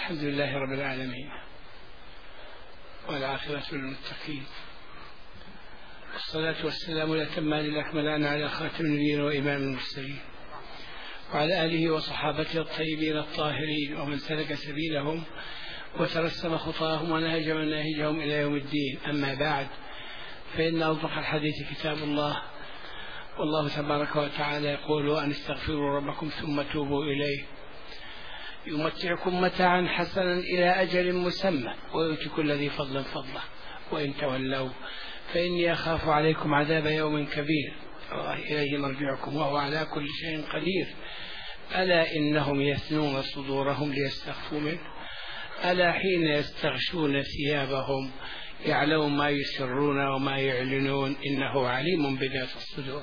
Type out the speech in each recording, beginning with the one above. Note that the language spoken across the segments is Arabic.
الحمد لله رب العالمين، والعاقبة للمتقين، والصلاة والسلام الأتمان الأكملان على خاتم النبيين وإمام المرسلين، وعلى آله وصحابته الطيبين الطاهرين، ومن سلك سبيلهم وترسم خطاهم ونهج مناهجهم إلى يوم الدين. أما بعد، فإن أصدق الحديث كتاب الله، والله تبارك وتعالى يقول: أن استغفروا ربكم ثم توبوا إليه يمتعكم متاعا حسنا إلى أجل مسمى ويؤتي كل ذي فضل فضله وإن تولوا فإني أخاف عليكم عذاب يوم كبير إليه مرجعكم وهو على كل شيء قدير. ألا إنهم يثنون صدورهم ليستخفوا منه، ألا حين يستغشون ثيابهم يعلم ما يسرون وما يعلنون إنه عليم بذات الصدور.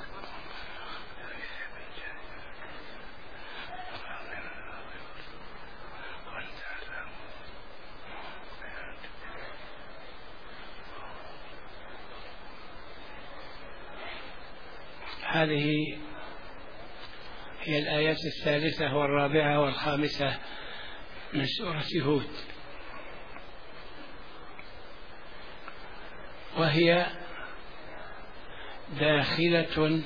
هذه هي الآيات الثالثة والرابعة والخامسة من سورة هود، وهي داخلة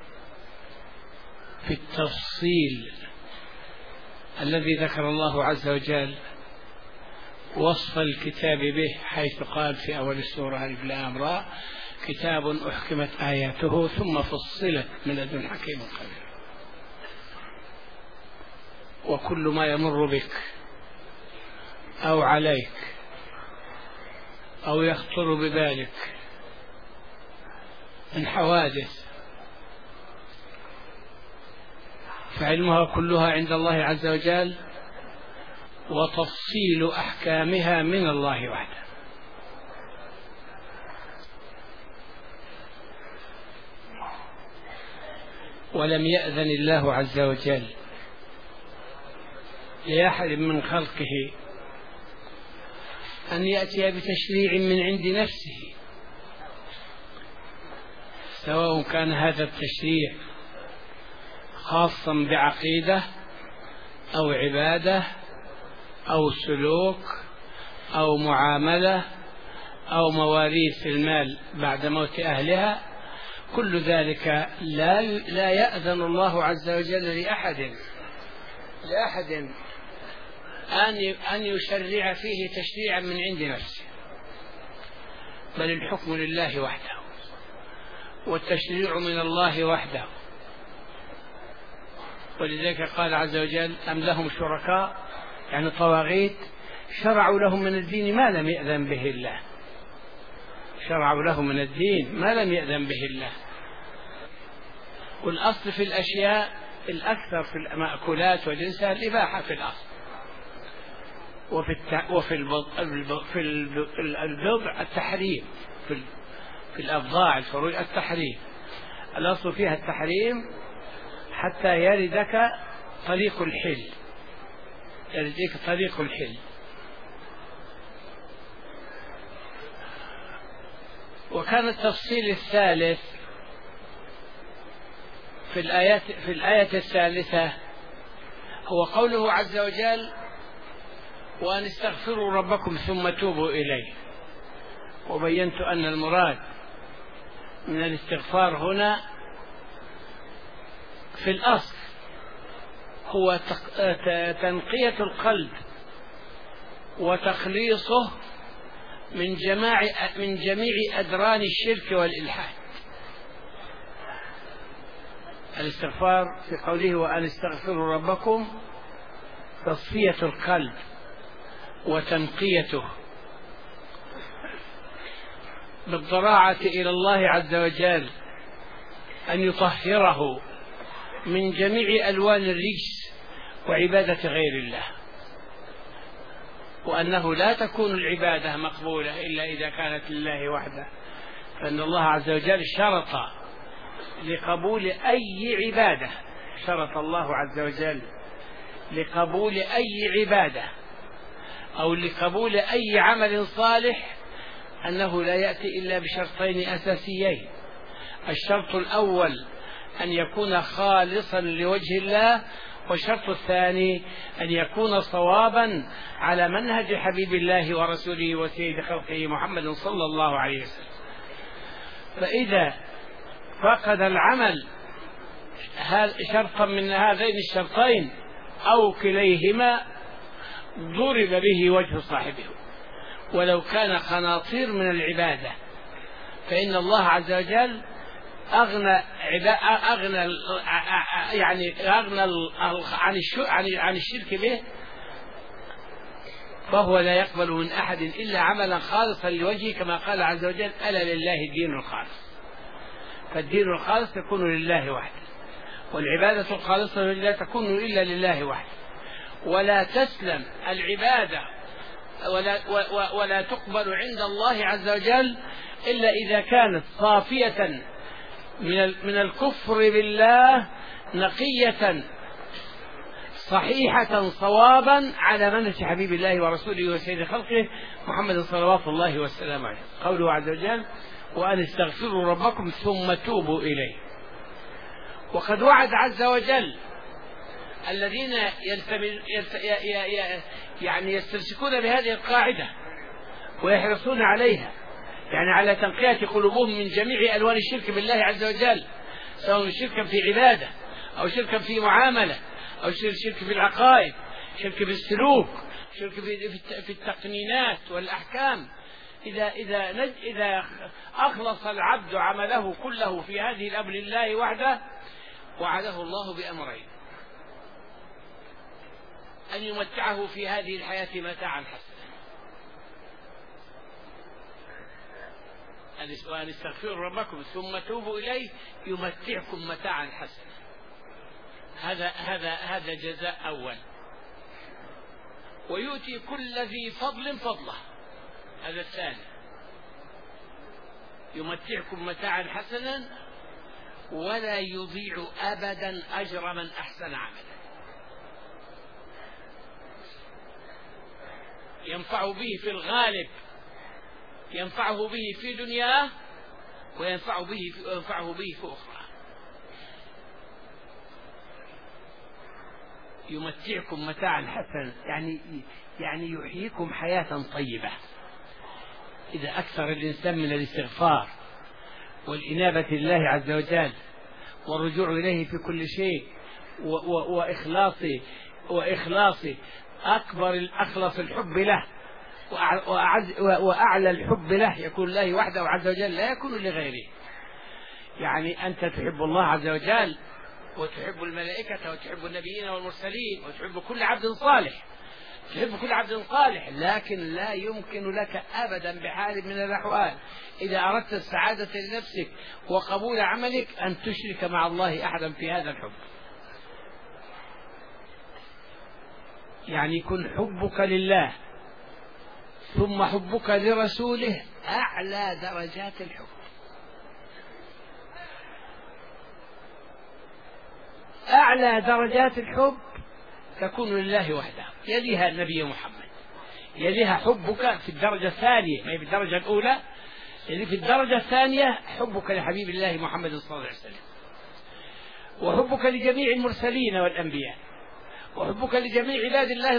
في التفصيل الذي ذكر الله عز وجل وصف الكتاب به، حيث قال في أول السورة: ألف لام را كتاب أحكمت آياته ثم فصلت من لدن حكيم خبير. وكل ما يمر بك أو عليك أو يخطر ببالك من حوادث فعلمها كلها عند الله عز وجل، وتفصيل أحكامها من الله وحده. ولم يأذن الله عز وجل لأحد من خلقه أن يأتي بتشريع من عند نفسه، سواء كان هذا التشريع خاصا بعقيدة أو عبادة أو سلوك أو معاملة أو مواريث المال بعد موت أهلها. كل ذلك لا يأذن الله عز وجل لأحد أن يشرع فيه تشريعا من عند نفسه، بل الحكم لله وحده والتشريع من الله وحده. ولذلك قال عز وجل: أم لهم شركاء، يعني طواغيت، شرعوا لهم من الدين ما لم يأذن به الله، شرعوا لهم من الدين ما لم يأذن به الله. والأصل في الأشياء الأكثر في المأكولات وجنسها الإباحة في الأصل، وفي البضع التحريم، في الأبضاع الفروج التحريم، الأصل فيها التحريم حتى يردك طريق الحل، يردك طريق الحل. وكان التفصيل الثالث في الآية الثالثة هو قوله عز وجل: وأن استغفروا ربكم ثم توبوا إليه. وبينت أن المراد من الاستغفار هنا في الأصل هو تنقية القلب وتخليصه من جميع أدران الشرك والإلحاد. الاستغفار في قوله وأن استغفروا ربكم تصفية القلب وتنقيته بالضراعة إلى الله عز وجل، أن يطهره من جميع ألوان الرجس وعبادة غير الله، وأنه لا تكون العبادة مقبولة إلا إذا كانت لله وحده، فإن الله عز وجل شرط لقبول أي عبادة، شرط الله عز وجل لقبول أي عبادة أو لقبول أي عمل صالح أنه لا يأتي إلا بشرطين أساسيين: الشرط الأول أن يكون خالصا لوجه الله، والشرط الثاني أن يكون صوابا على منهج حبيب الله ورسوله وسيد خلقه محمد صلى الله عليه وسلم. فإذا فقد العمل شرطا من هذين الشرطين أو كليهما ضرب به وجه صاحبه ولو كان قناطير من العبادة، فإن الله عز وجل أغنى عن الشرك به، فهو لا يقبل من أحد إلا عملا خالصا لوجهه، كما قال عز وجل: ألا لله الدين الخالص. فالدين الخالص يكون لله وحده، والعبادة الخالصة لا تكون إلا لله وحده، ولا تسلم العبادة ولا تقبل عند الله عز وجل إلا إذا كانت صافية من الكفر بالله، نقية صحيحة صوابا على منهج حبيب الله ورسوله وسيد خلقه محمد صلوات الله والسلام عليه. قوله عز وجل: وأن استغفروا ربكم ثم توبوا إليه. وقد وعد عز وجل الذين يستمسكون بهذه القاعدة ويحرصون عليها، يعني على تنقية قلوبهم من جميع ألوان الشرك بالله عز وجل، سواء شركا في عبادة أو شركا في معاملة أو شرك في العقائد، شرك في السلوك، شرك في التقنينات والأحكام. إذا أخلص العبد عمله كله في هذه الأمر لله وحده، وعده الله بأمرين: أن يمتعه في هذه الحياة متاعا حسنا، وأن استغفروا ربكم ثم توبوا إليه يمتعكم متاعا حسنا. هذا جزاء أول. ويؤتي كل ذي فضل فضله، هذا الثاني: يمتعكم متاعا حسنا ولا يضيع أبدا أجر من أحسن عملا. ينفع به في الغالب، ينفعه به في دنياه وينفعه به في أخرى. يمتعكم متاعا حسنا يعني يحييكم حياة طيبة. إذا أكثر الإنسان من الاستغفار والإنابة لله عز وجل والرجوع إليه في كل شيء وإخلاص أخلص الحب له وأعلى الحب له، يكون الله وحده عز وجل لا يكون لغيره. يعني أنت تحب الله عز وجل وتحب الملائكة وتحب النبيين والمرسلين وتحب كل عبد صالح، لكن لا يمكن لك أبدا بحال من الأحوال إذا أردت السعادة لنفسك وقبول عملك أن تشرك مع الله أحدا في هذا الحب. يعني يكون حبك لله ثم حبك لرسوله أعلى درجات الحب. أعلى درجات الحب تكون لله وحده، يليها النبي محمد، يليها حبك في الدرجة الثانية، ما هي في الدرجة الأولى، يلي في الدرجة الثانية حبك لحبيب الله محمد صلى الله عليه وسلم، وحبك لجميع المرسلين والأنبياء، وحبك لجميع عباد الله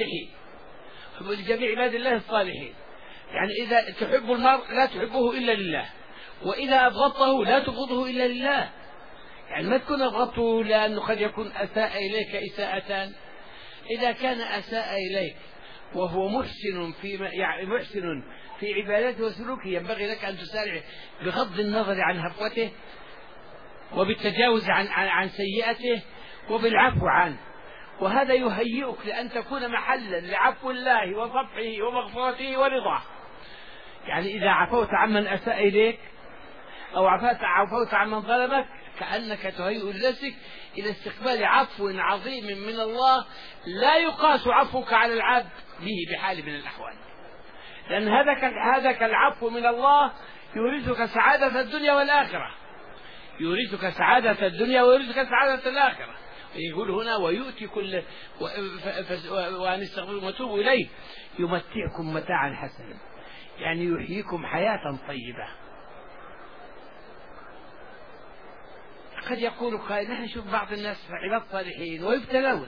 الصالحين. يعني إذا تحب المرء لا تحبه إلا لله، وإذا أبغضته لا تبغضه إلا لله. يعني ما تكون أبغضته لأنه قد يكون أساء إليك إساءتان. إذا كان أساء إليك وهو محسن في عبادته وسلوكه، ينبغي لك أن تسارع بغض النظر عن هفوته وبالتجاوز عن سيئته وبالعفو عنه، وهذا يهيئك لأن تكون محلا لعفو الله وصفحه ومغفرته ورضاه. يعني إذا عفوت عمن أساء إليك أو عفوت عمن ظلمك، كأنك تهيئ لنفسك إلى استقبال عفو عظيم من الله لا يقاس عفوك على العبد به بحال من الأحوال، لأن هذا العفو من الله يورثك سعادة الدنيا والآخرة، يورثك سعادة الدنيا ويورثك سعادة الآخرة. يقول هنا: ويؤتي كل وأن استغفروا وتوبوا إليه يمتعكم متاعا حسنا، يعني يحييكم حياة طيبة. قد يقول قائل نحن نشوف بعض الناس عباد صالحين ويبتلون،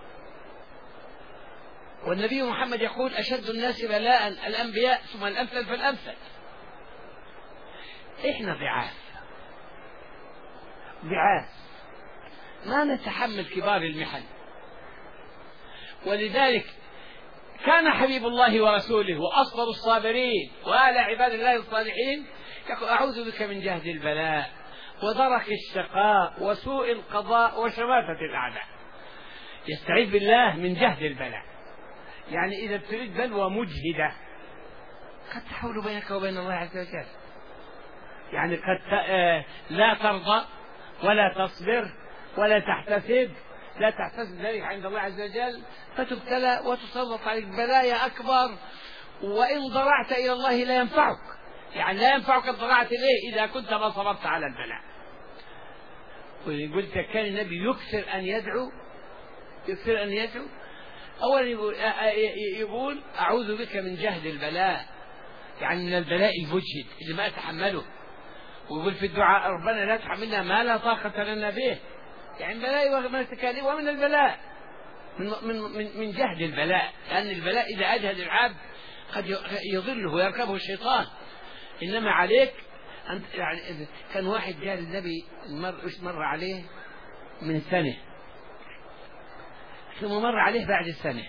والنبي محمد يقول أشد الناس بلاء الأنبياء ثم الأمثل فالأمثل. إحنا ضعاف ما نتحمل كبار المحن، ولذلك كان حبيب الله ورسوله وأصبر الصابرين وآل عباد الله الصالحين يقول أعوذ بك من جهد البلاء ودرك الشقاء وسوء القضاء وشماتة الأعداء. يستعيذ بالله من جهد البلاء، يعني إذا تريد بلوى مجهدة قد تحول بينك وبين الله عز وجل، يعني قد لا ترضى ولا تصبر ولا تحتسب، لا تحتسب ذلك عند الله عز وجل فتبتلى وتسلط عليك بلايا أكبر، وإن ضرعت إلى الله لا ينفعك، يعني لا ينفعك الضراعة إليه إذا كنت ما صبرت على البلاء. وقلت كان النبي يكثر أن يدعو أولا يقول أعوذ بك من جهد البلاء، يعني من البلاء المجهد اللي ما أتحمله، ويقول في الدعاء ربنا لا تحملنا ما لا طاقة لنا به، يعني بلاء ومن التكاليف ومن البلاء من جهد البلاء، لأن البلاء إذا أجهد العبد قد يضله ويركبه الشيطان. إنما عليك أنت، يعني كان واحد جاء للنبي مر عليه من سنة ثم مر عليه بعد السنة،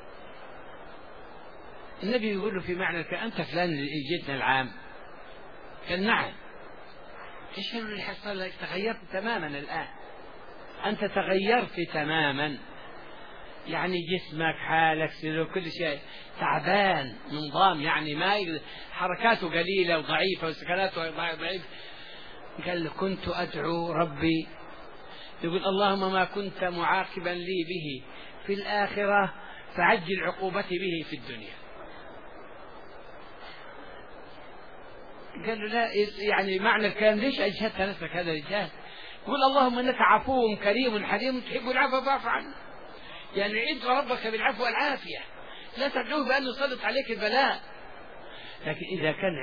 النبي يقول له في معنى أنت فلان اللي جيتنا العام؟ قال نعم. ايش اللي حصل لك؟ تغيرت تماما الآن، أنت تغيرت تماما، يعني جسمك حالك سلوك كل شيء تعبان منظام، يعني ما حركاته قليلة وضعيفة وسكناته ضعيفة. قال له كنت أدعو ربي، يقول اللهم ما كنت معاقبا لي به في الآخرة فعجل عقوبتي به في الدنيا. قال له لا، يعني معنى الكلام ليش أجهدت نفسك هذا الرجال؟ يقول اللهم إنك عفو كريم حليم تحب العفو فاعف عنه، يعني ادعو ربك بالعفو والعافية، لا تدعوه بأن يسلط عليك البلاء. لكن إذا كان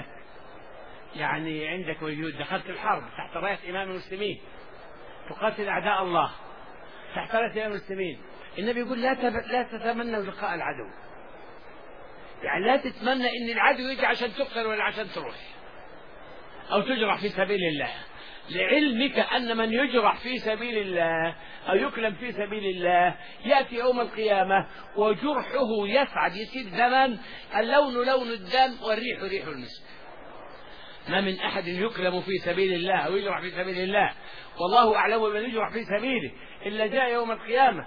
عندك وجود، دخلت الحرب تحت راية إمام المسلمين تقاتل أعداء الله تحت راية إمام المسلمين، النبي يقول لا تتمنوا لقاء العدو، يعني لا تتمنى إن العدو يجي عشان تقتل ولا عشان تروح أو تجرح في سبيل الله، لعلمك أن من يجرح في سبيل الله أو يكلم في سبيل الله يأتي يوم القيامة وجرحه يسعد يصير دما، اللون لون الدم والريح ريح المسك. ما من أحد يكلم في سبيل الله أو يجرح في سبيل الله والله أعلم من يجرح في سبيله إلا جاء يوم القيامة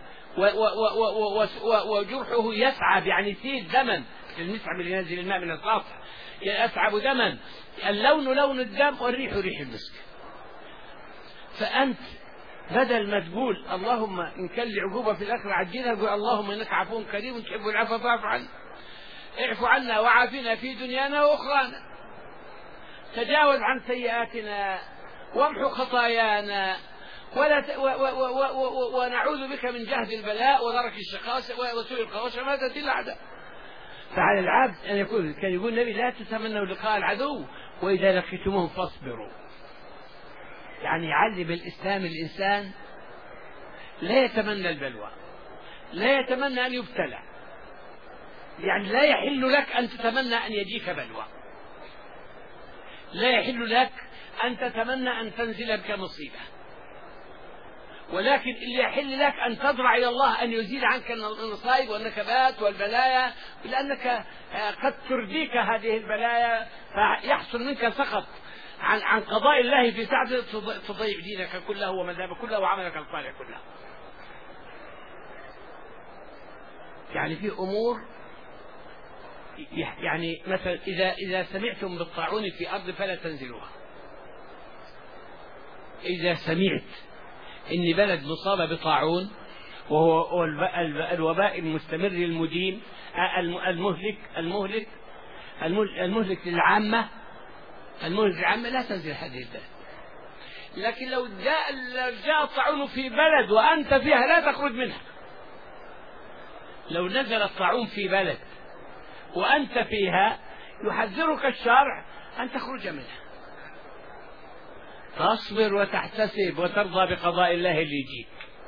وجرحه يسعب، يعني يصير دما، المسعب اللي ينزل الماء من السطح يسعب دما، اللون لون الدم والريح ريح المسك. فأنت بدل ما تقول اللهم إن كان لي عقوبة في الآخرة عجلها، قول اللهم إنك عفو كريم تحب العفو فاعف عنا، اعف عنا وعافنا في دنيانا وأخرانا، تجاوز عن سيئاتنا وامحو خطايانا ونعوذ بك من جهد البلاء ودرك الشقاء وسوء القضاء وشماتة الأعداء. فعلى العبد أن كان يقول النبي لا تتمنوا لقاء العدو وإذا لقيتموهم فاصبروا، يعني يعلم الإسلام الإنسان لا يتمنى البلوى، لا يتمنى أن يبتلى، يعني لا يحل لك أن تتمنى أن يجيك بلوى، لا يحل لك أن تتمنى أن تنزل بك مصيبة، ولكن اللي يحل لك أن تضرع إلى الله أن يزيل عنك المصائب والنكبات والبلايا، لأنك قد ترديك هذه البلايا فيحصل منك سخط عن قضاء الله في ساعة تضيع دينك كله ومذهبك كله وعملك الصالح كله. يعني في أمور، يعني مثلا إذا سمعتم بالطاعون في أرض فلا تنزلوها، إذا سمعت إن بلد مصاب بطاعون وهو الوباء المستمر المديم المهلك للعامة، لا تنزل هذه البلد. لكن لو جاء الطاعون في بلد وأنت فيها لا تخرج منها، لو نزل الطاعون في بلد وأنت فيها يحذرك الشرع أن تخرج منها، تصبر وتحتسب وترضى بقضاء الله اللي يجيك.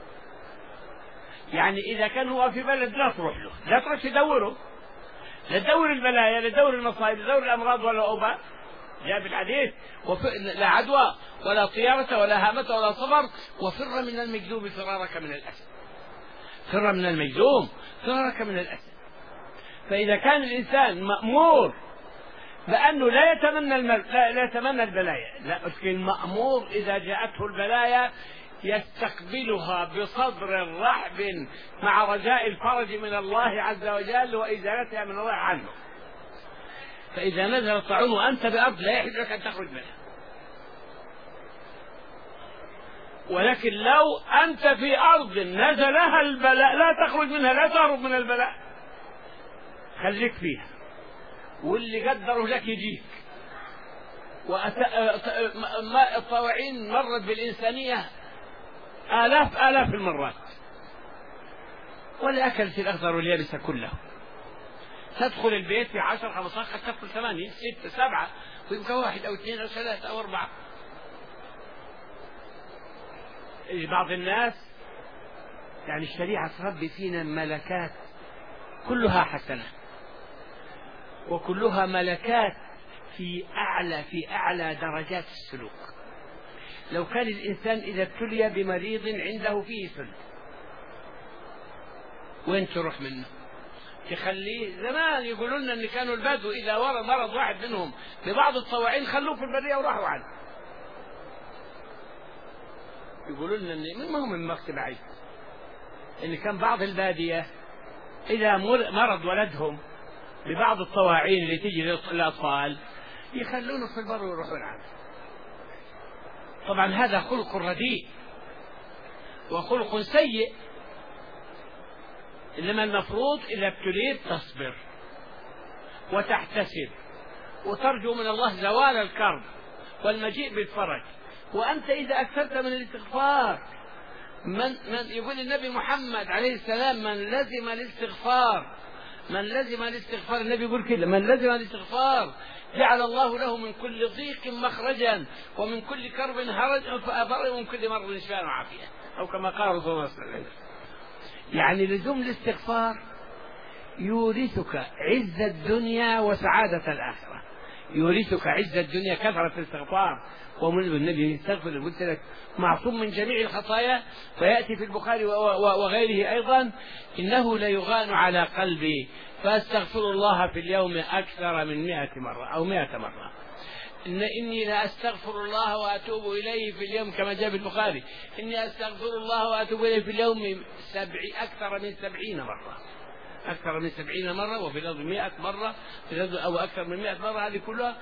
يعني إذا كان هو في بلد لا تروح له، لا تروح تدوره، لا تدور البلايا، لا تدور المصائب، لا تدور الأمراض ولا أوباء. جاء في الحديث لا عدوى ولا طيارة ولا هامة ولا صبر، وفر من المجذوم فرارك من الأسد. فر من المجذوم فرارك من الأسد. فإذا كان الإنسان مأمور بأنه لا يتمنى البلايا، لا، لكن مأمور إذا جاءته البلايا يستقبلها بصدر رحب مع رجاء الفرج من الله عز وجل وإزالتها من الله عنه. فإذا نزل الطاعون وأنت بأرض لا يحل لك أن تخرج منها، ولكن لو أنت في أرض نزلها البلاء لا تخرج منها، لا تهرب من البلاء، خليك فيها، واللي قدره لك يجيك. الطواعين مرت بالإنسانية آلاف المرات، ولا أكلت الأخضر واليابس كله. تدخل البيت في 10 15 قد تدخل 8 6 7 ويبقى 1 أو 2 أو 3 أو 4. بعض الناس يعني الشريعة تربي فينا ملكات كلها حسنة، وكلها ملكات في أعلى درجات السلوك. لو كان الإنسان إذا ابتلي بمريض عنده فيه سل، وين تروح منه؟ تخليه. زمان يقولون لنا ان كانوا البدو اذا مرض واحد منهم ببعض الطواعين خلوه في البريه وراحوا عنه. يقولون لنا ان ما هو من مكتب عيد ان كان بعض الباديه اذا مرض ولدهم ببعض الطواعين اللي تجي للاطفال يخلونه في البر ويروحون عنه. طبعا هذا خلق رديء وخلق سيء. إنما المفروض إذا ابتليت تصبر وتحتسب وترجو من الله زوال الكرب والمجيء بالفرج. وأنت إذا أكثرت من الاستغفار، من يقول النبي محمد عليه السلام من لزم الاستغفار، النبي يقول كده: من لزم الاستغفار جعل الله له من كل ضيق مخرجا ومن كل كرب فرجا ومن كل مرض شفاء وعافية، أو كما قال رسول الله صلى الله عليه وسلم. يعني لزوم الاستغفار يورثك عز الدنيا وسعادة الآخرة. يورثك عز الدنيا كثرة الاستغفار. ومن النبي يستغفر قلت لك معصوم من جميع الخطايا. فيأتي في البخاري وغيره أيضا: إنه ليغان على قلبي فأستغفر الله في اليوم أكثر من 100 مرة أو 100 مرة. إني لأستغفر الله وأتوب إليه في اليوم، كما جاء في البخاري: إني أستغفر الله وأتوب إليه في اليوم أكثر من 70 مرة. أكثر من 70 مرة، وفي الأرض 100 مرة، أو أكثر من 100 مرة. هذه كلها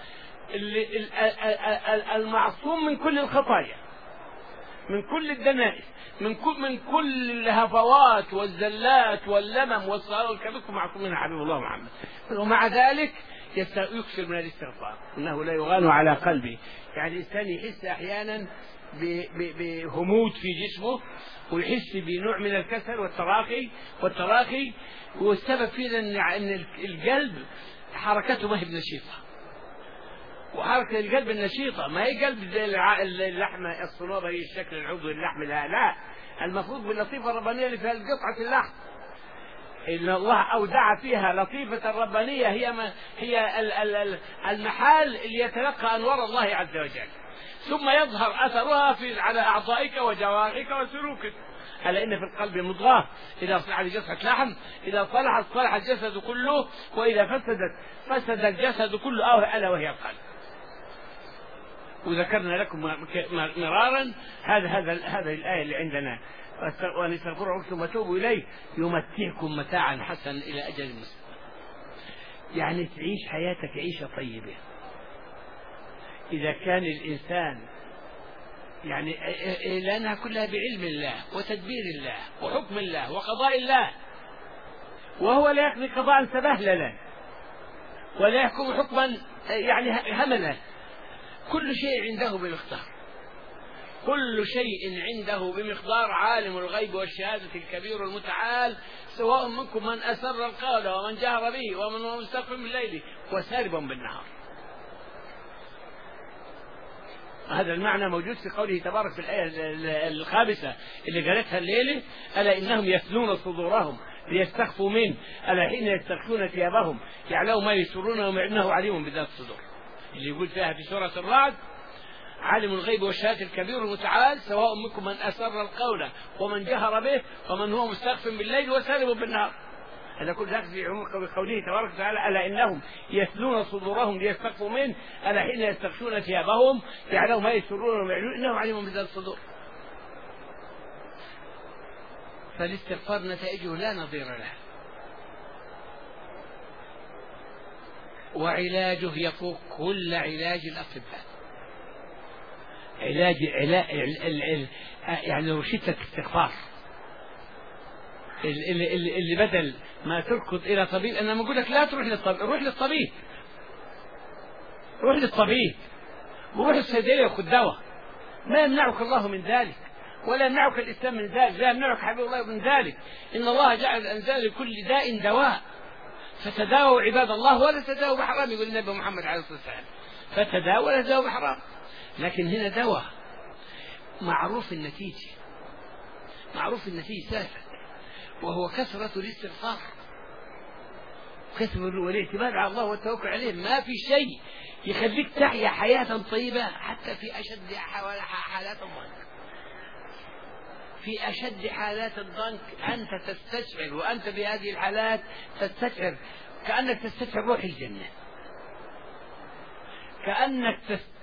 المعصوم من كل الخطايا، من كل الدنائس، من كل الهفوات والزلات واللمم والصغار والكبير، معصوم منها حبيب الله محمد. ومع ذلك يكثر من الاستغفار. إنه لا يغان على قلبي. يعني الإنسان يحس أحيانا بهموت في جسمه، ويحس بنوع من الكسل والتراخي. والسبب فيه أن القلب حركته ما هي بنشيطة. وحركة القلب النشيطة ما هي قلب زي اللحمة الصلوبة، هي الشكل العضوي اللحم. لا، المفروض باللطيفة الربانية اللي فيها قطعة اللحم، إن الله أودع فيها لطيفة الربانية، هي المحال اللي يتلقى أنوار الله عز وجل، ثم يظهر أثرها على أعضائك وجوارحك وسلوكك. ألا إن في القلب مضغة إذا صلحت جسد لحم، إذا صلح الجسد كله، وإذا فسد الجسد كله، ألا وهي القلب. وذكرنا لكم مرارا هذه الآية اللي عندنا: وأن استغفروا ربكم وتوبوا إليه يمتعكم متاعا حسنا إلى أجل مسمى. يعني تعيش حياتك عيشة طيبة. إذا كان الإنسان يعني لأنها كلها بعلم الله وتدبير الله وحكم الله وقضاء الله، وهو لا يقضي قضاء سبهللا ولا يحكم حكما يعني هملا. كل شيء عنده بمقدار، كل شيء عنده بمقدار. عالم الغيب والشهادة الكبير المتعال، سواء منكم من أسر القول ومن جهر به ومن هو مستخف بالليل وسارب بالنهار. هذا المعنى موجود في قوله تبارك في الآية الخامسة اللي قالتها الليلة: ألا إنهم يثنون صدورهم ليستخفوا منه ألا حين يستخفون ثيابهم يعلم ما يسرون وإنه عليم بذات الصدور، اللي يقول فيها في سورة الرعد: عالم الغيب والشهادة الكبير المتعال سواء منكم من أسر القول ومن جهر به ومن هو مستخف بالليل وسارب بالنهار. هذا كل ذلك في عمق بقوله تبارك وتعالى: ألا إنهم يثنون صدورهم ليستخفوا منه ألا حين يستخفون ثيابهم يعلم ما يسرون ويعلمون إنه عليم بذات الصدور. فالاستغفار نتائجه لا نظير له، وعلاجه يفوق كل علاج الأطباء. علاج يعني روشتة استغفار اللي بدل ما تركض إلى طبيب. أنا بقول لك لا تروح للطبيب، روح للطبيب، روح للطبيب وروح الصيدلية وخذ دواء. ما يمنعك الله من ذلك ولا يمنعك الإسلام من ذلك، لا يمنعك حبيب الله من ذلك. إن الله جعل أنزال لكل داء دواء فتداووا عباد الله ولا تداووا بحرام، يقول النبي محمد عليه الصلاة والسلام، فتداووا ولا تداووا بحرام. لكن هنا دواء معروف النتيجة، معروف النتيجة سافة، وهو كثرة الاستغفار، كثرة والاعتماد على الله والتوكل عليه. ما في شيء يخليك تحيا حياة طيبة حتى في أشد حالات الضنك. في أشد حالات الضنك أنت تستشعر، وأنت بهذه الحالات تستشعر كأنك تستشعر روح الجنة، كأنك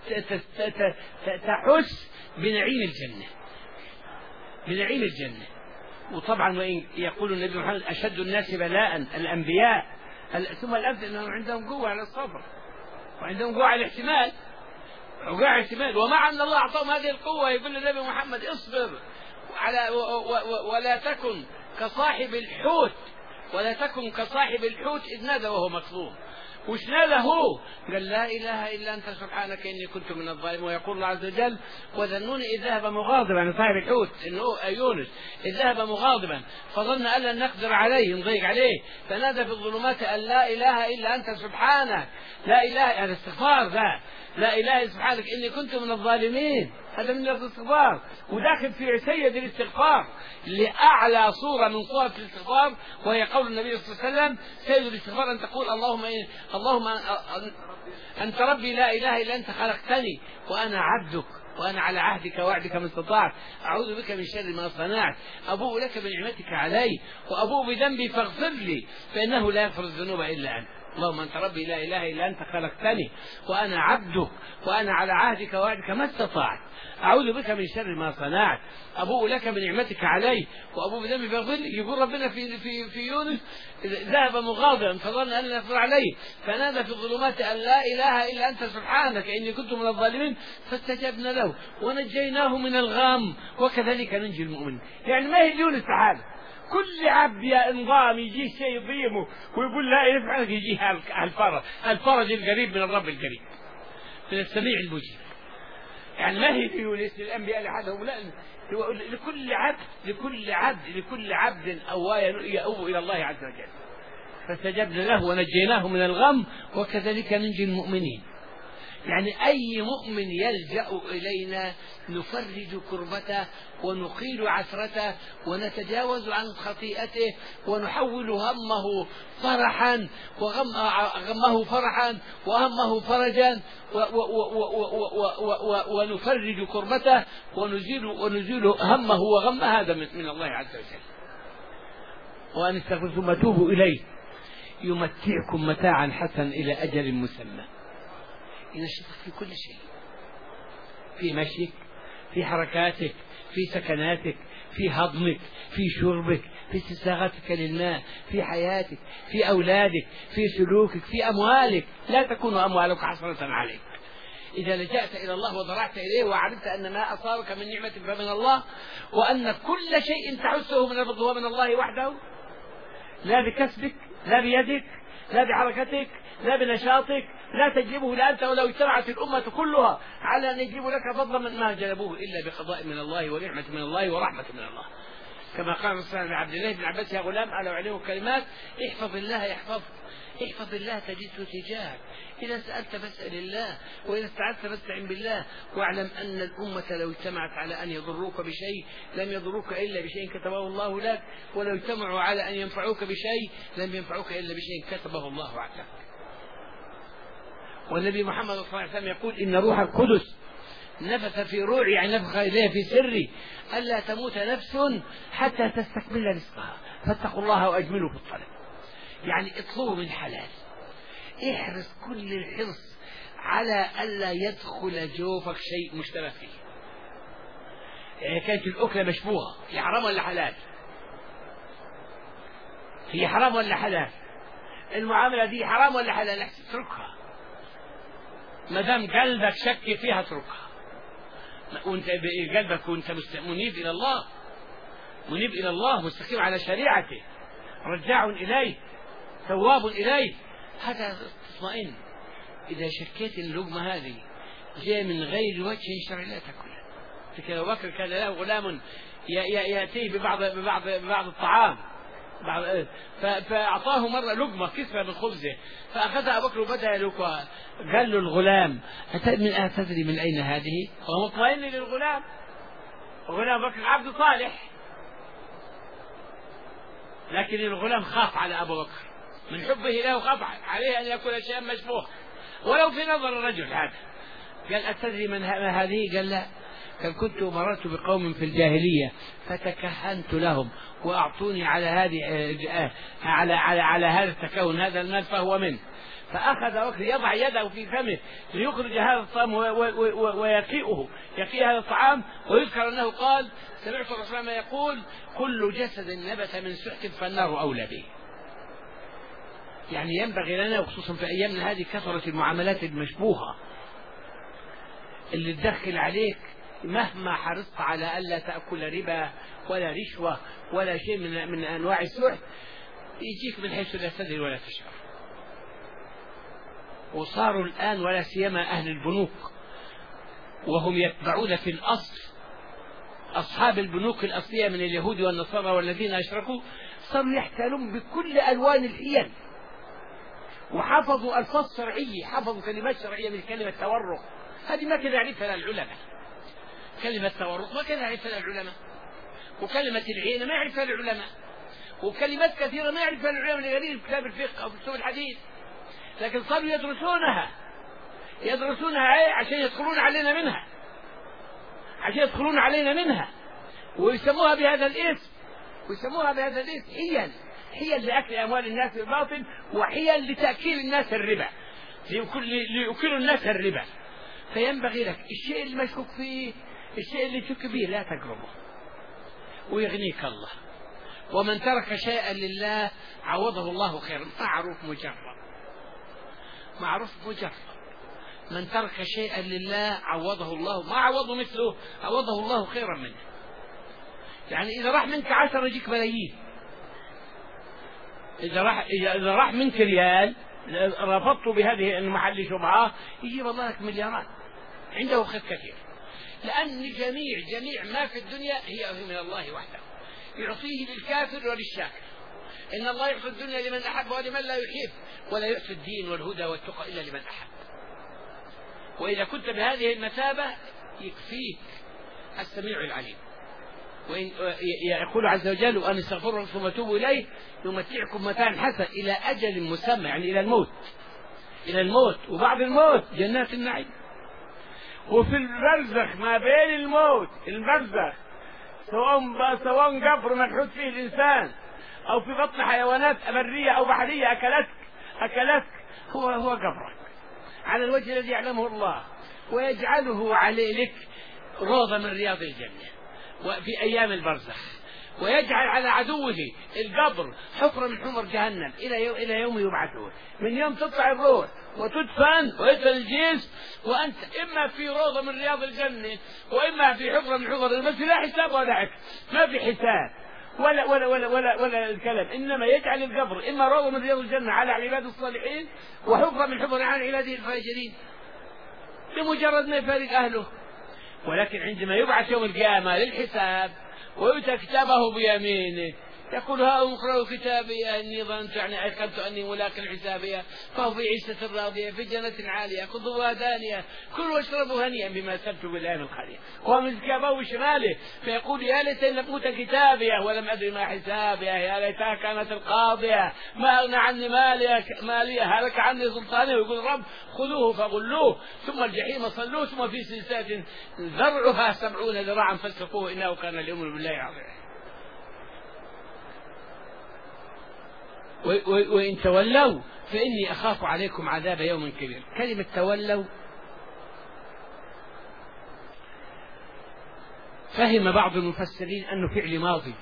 تحس بنعيم الجنة، بنعيم الجنة. وطبعا وإن يقول النبي محمد: أشد الناس بلاء الأنبياء ثم الأمثل، أنهم عندهم قوة على الصبر وعندهم قوة على الاحتمال ومع أن الله أعطاهم هذه القوة يقول النبي محمد: اصبر ولا تكن كصاحب الحوت، ولا تكن كصاحب الحوت إذ نادى وهو مكظوم. وش نادى هو؟ قال: لا إله إلا أنت سبحانك إني كنت من الظالمين. ويقول الله عز وجل: وذنون إذ ذهب مغاضبا، صاحب الحوت إنه يونس، إذ ذهب مغاضبا فظن أن لن نقدر عليه، نضيق عليه، فنادى في الظلمات أن لا إله إلا أنت سبحانك، لا إله، هذا استغفار ذا، لا إله سبحانك إني كنت من الظالمين. هذا من الاستغفار، وداخل في سيد الاستغفار لأعلى صورة من صور الاستغفار، وهي قول النبي صلى الله عليه وسلم: سيد الاستغفار أن تقول اللهم أنت ربي لا إله إلا أنت خلقتني وأنا عبدك وأنا على عهدك ووعدك ما استطعت، أعوذ بك من شر ما صنعت، أبوء لك بنعمتك علي وأبوء بذنبي فاغفر لي فإنه لا يغفر الذنوب إلا أنت. اللهم أنت ربي لا إله إلا أنت خلقتني وأنا عبدك وأنا على عهدك ووعدك ما استطعت، أعوذ بك من شر ما صنعت، أبوء لك بنعمتك علي وأبوء بذنبي فاغفر لي. يقول ربنا في يونس: ذهب مغاضبا فظن أن لا يغفر عليه فنادى في الظلمات أن لا إله إلا أنت سبحانك إني كنت من الظالمين فاستجبنا له ونجيناه من الغم وكذلك ننجي المؤمنين. يعني ما هي يونس تعالى، كل عبد يا انظام يجيه شيء يضيمه ويقول لا يفعل، يجيه الفرج القريب من الرب القريب من السميع المجيب. يعني ما هي يونس للأنبياء لحدهم، لا، لكل عبد يؤوب إلى الله عز وجل. فاستجبنا له ونجيناه من الغم وكذلك ننجي المؤمنين. يعني أي مؤمن يلجأ إلينا نفرج كربته ونقيل عثرته ونتجاوز عن خطيئته ونحول همه فرحا وغمه فرحا وهمه فرجا ونفرج كربته ونزيل همه وغمه. هذا من الله عز وجل. وأن استغفروا ثم توبوا إليه يمتعكم متاعا حسنا إلى أجل مسمى. ينشطك في كل شيء، في مشيك، في حركاتك، في سكناتك، في هضمك، في شربك، في استساغتك للماء، في حياتك، في أولادك، في سلوكك، في أموالك. لا تكون أموالك حسرة عليك. إذا لجأت إلى الله وضرعت إليه وعرفت أن ما أصابك من نعمة فمن الله، وأن كل شيء تحسه من الفضل هو من الله وحده، لا بكسبك، لا بيدك، لا بحركتك، لا بنشاطك، لا تجلبه لا أنت ولو اجتمعت الأمة كلها على أن يجلبوا لك فضلا من ما جلبوه إلا بقضاء من الله ونعمة من الله ورحمة من الله. كما قال الرسول لعبد الله بن عباس: يا غلام ألا أعلمه كلمات احفظ الله يحفظك، احفظ الله تجده تجاهك، إذا سألت فاسأل الله، وإذا استعنت فاستعن بالله، واعلم أن الأمة لو اجتمعت على أن يضروك بشيء لم يضروك إلا بشيء كتبه الله لك، ولو اجتمعوا على أن ينفعوك بشيء لم ينفعوك إلا بشيء كتبه الله عليك. والنبي محمد صلى الله عليه وسلم يقول: إن روح القدس نفث في روعي، يعني نفخ إليه في سري، ألا تموت نفس حتى تستكمل رزقها، فاتقوا الله وأجملوا في الطلب. يعني اطلبوا من حلال، احرص كل الحرص على ألا يدخل جوفك شيء مشتبه فيه. يعني كانت الأكلة مشبوهة، هي حرام ولا حلال؟ هي حرام ولا حلال؟ المعاملة دي حرام ولا حلال؟ اتركها ما دام قلبك شك فيها، اتركها. وانت قلبك وانت منيب الى الله، منيب الى الله، مستقيم على شريعته، رجاع اليه، تواب اليه، هذا تطمئن. اذا شكيت ان اللقمه هذه جاء من غير وجه شرعي لا تاكلها. لكن ابو بكر كان له غلام ياتيه ببعض الطعام، فأعطاه مرة لقمة كسرة من خبزه، فأخذها أبو بكر وبدأ يلوكها. قال له الغلام: أتدري من أين هذه؟ وهو مطمئن للغلام. غلام بكر عبد صالح، لكن الغلام خاف على أبو بكر من حبه له، خاف عليه أن يأكل شيئا مشبوه ولو في نظر الرجل هذا. قال: أتدري من هذه؟ قال: لا. قال: كنت مررت بقوم في الجاهلية فتكهنت لهم وأعطوني على هذا التكهن هذا المال فهو منه. فأخذ وكر يضع يده في فمه ليخرج هذا الطعام ويقيئه، يقيء هذا الطعام. ويذكر أنه قال: سمعت الرسول صلى الله عليه وسلم يقول: كل جسد نبت من سحت فالنار أولى به. يعني ينبغي لنا، وخصوصا في أيامنا هذه كثرة المعاملات المشبوهة اللي تدخل عليك، مهما حرصت على ألا تأكل ربا ولا رشوة ولا شيء من أنواع السحت، يجيك من حيث لا تدري ولا تشعر. وصاروا الآن ولا سيما أهل البنوك، وهم يتبعون في الأصل أصحاب البنوك الأصلية من اليهود والنصارى والذين أشركوا، صاروا يحتالون بكل ألوان الحيل، وحفظوا ألفاظ شرعية، حفظوا كلمات شرعية من كلمة تورق. هذه ما كان يعرفها العلماء، كلمة تورق ما كان يعرفها العلماء، وكلمة العين ما يعرفها العلماء، وكلمات كثيرة ما يعرفها العلماء من غير كتاب الفقه أو كتب الحديث، لكن صاروا يدرسونها عشان يدخلون علينا منها، ويسموها بهذا الاسم، حيل لأكل أموال الناس بالباطل، وحيل لتأكيل الناس الربا، ليأكلوا الناس الربا. فينبغي لك الشيء اللي مشكوك فيه، الشيء اللي تشك به لا تقربه، ويغنيك الله. ومن ترك شيئا لله عوضه الله خيرا. معروف مجرد. من ترك شيئا لله عوضه الله، ما عوضه مثله، عوضه الله خيرا منه. يعني إذا راح منك 10 يجيك ملايين، إذا راح منك ريال رفضت بهذه المحل شبعة يجيب الله لك مليارات، عنده خير كثير. لأن جميع ما في الدنيا هي من الله وحده، يعطيه للكافر وللشاكر. إن الله يعطي الدنيا لمن أحب ولمن لا يحب، ولا يعطي الدين والهدى والتقى إلا لمن أحب. وإذا كنت بهذه المثابة يكفيك السميع العليم. يقول عز وجل: وأن استغفروا ثم توبوا إليه يمتعكم متاعا حسنا إلى أجل مسمى، يعني إلى الموت، وبعد الموت جنات النعيم. وفي البرزخ ما بين الموت البرزخ، سواء قبر منحوت فيه الإنسان أو في بطن حيوانات برية أو بحرية أكلتك، هو قبرك على الوجه الذي يعلمه الله، ويجعله عليه لك روضة من رياض الجنة وفي أيام البرزخ، ويجعل على عدوه القبر حفرة من حفر جهنم إلى يوم يبعثون. من يوم تطلع الروح وتدفن ويدفن الجسم، وأنت إما في روضة من رياض الجنة وإما في حفرة من حفر المسجد، لا حساب ولا عكس، ما في حساب ولا الكلام، إنما يجعل القبر إما روضة من رياض الجنة على عباد الصالحين، وحفرة من حفر عن عباده الفاجرين بمجرد ما يفارق أهله. ولكن عندما يبعث يوم القيامة للحساب ويؤتى كتابه بيمينه يقول هاؤم اقرأوا كتابي إني ظننت يعني أيقنت أني ملاق حسابي فهو في عيشة راضية في جنة عالية خذوها دانية كلوا واشربوا هنيئا بما أسلفتم بالأيام الخالية. ومن كتابه وشماله فيقول يا ليتني لم أوت كتابيه ولم أدري ما حسابيه يا ليتها كانت القاضية ما أغنى عني مالية هلك عني سلطاني. ويقول رب خذوه فغلوه ثم الجحيم صلوه ثم في سلسلة ذرعها 70 ذراعا فاسلكوه إنه كان ليؤمن بالله عظيما. وإن تولوا فإني أخاف عليكم عذاب يوم كبير. كلمة تولوا فهم بعض المفسرين أنه فعل ماضي،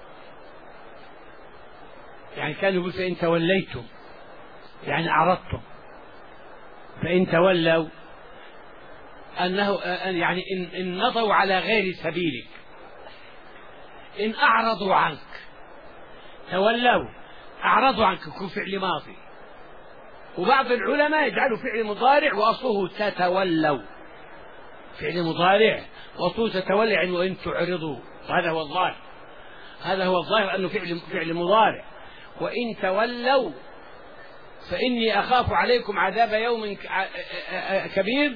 يعني كانوا يقول فإن توليتم يعني أعرضتم، فإن تولوا أنه يعني إن نضوا على غير سبيلك، إن أعرضوا عنك. تولوا أعرضوا عنك يكون فعل ماضي. وبعض العلماء يجعلوا فعل مضارع وأصله تتولوا، فعل مضارع وأصله تتولع وإن تعرضوا. هذا هو الظاهر، هذا هو الظاهر أنه فعل مضارع. وإن تولوا فإني أخاف عليكم عذاب يوم كبير.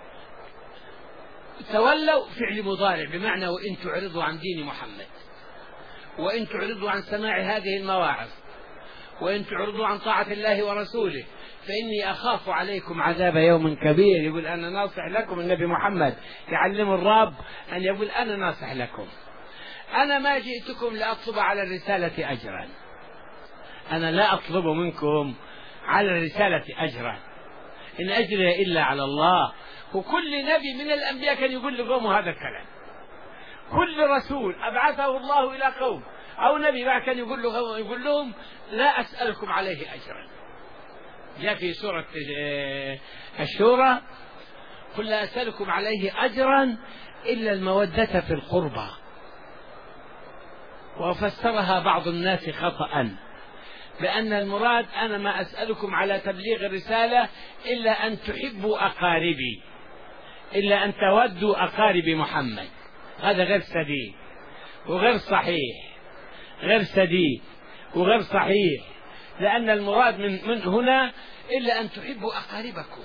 تولوا فعل مضارع بمعنى وإن تعرضوا عن دين محمد، وإن تعرضوا عن سماع هذه المواعظ، وإن تعرضوا عن طاعة الله ورسوله فإني أخاف عليكم عذاب يوم كبير. يقول أنا ناصح لكم. النبي محمد يعلم الرب أن يقول أنا ناصح لكم، أنا ما جئتكم لأطلب على الرسالة أجرا، أنا لا أطلب منكم على الرسالة أجرا، إن أجري إلا على الله. وكل نبي من الأنبياء كان يقول لقومه هذا الكلام. كل رسول أبعثه الله إلى قوم أو نبي ما كان يقول لهم لا أسألكم عليه أجرا. جاء في سورة الشورى قل لا أسألكم عليه أجرا إلا المودة في القربى. وفسرها بعض الناس خطأ بأن المراد أنا ما أسألكم على تبليغ الرسالة إلا أن تحبوا أقاربي، إلا أن تودوا أقارب محمد. هذا غير سديد وغير صحيح، غير سديد وغير صحيح، لأن المراد من هنا إلا أن تحبوا أقاربكم.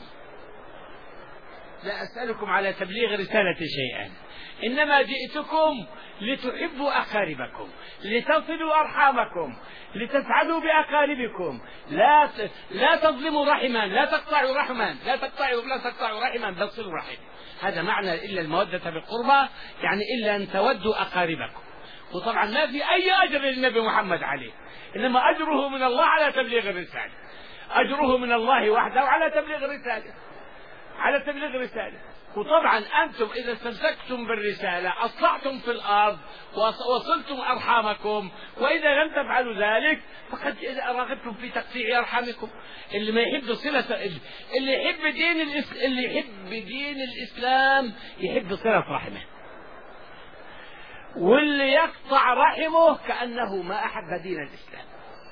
لا أسألكم على تبليغ رسالة شيئا، إنما جئتكم لتحبوا أقاربكم، لتصلوا أرحامكم، لتسعدوا بأقاربكم. لا تظلموا رحما، لا تقطعوا رحما، لا تقطعوا رحما بل صلوا رحم. هذا معنى إلا المودة بالقربى، يعني إلا أن تودوا أقاربكم. وطبعا ما في أي أجر للنبي محمد عليه، إنما أجره من الله على تبليغ الرسالة، أجره من الله وحده على تبليغ الرسالة، على تبليغ الرسالة. وطبعا أنتم إذا استمسكتم بالرسالة أصلحتم في الأرض ووصلتم أرحامكم، وإذا لم تفعلوا ذلك فقد رغبتم في تقطيع أرحامكم. اللي ما يحب صلة، اللي يحب دين الإسلام يحب صلة رحمه، واللي يقطع رحمه كأنه ما أحب دين الإسلام.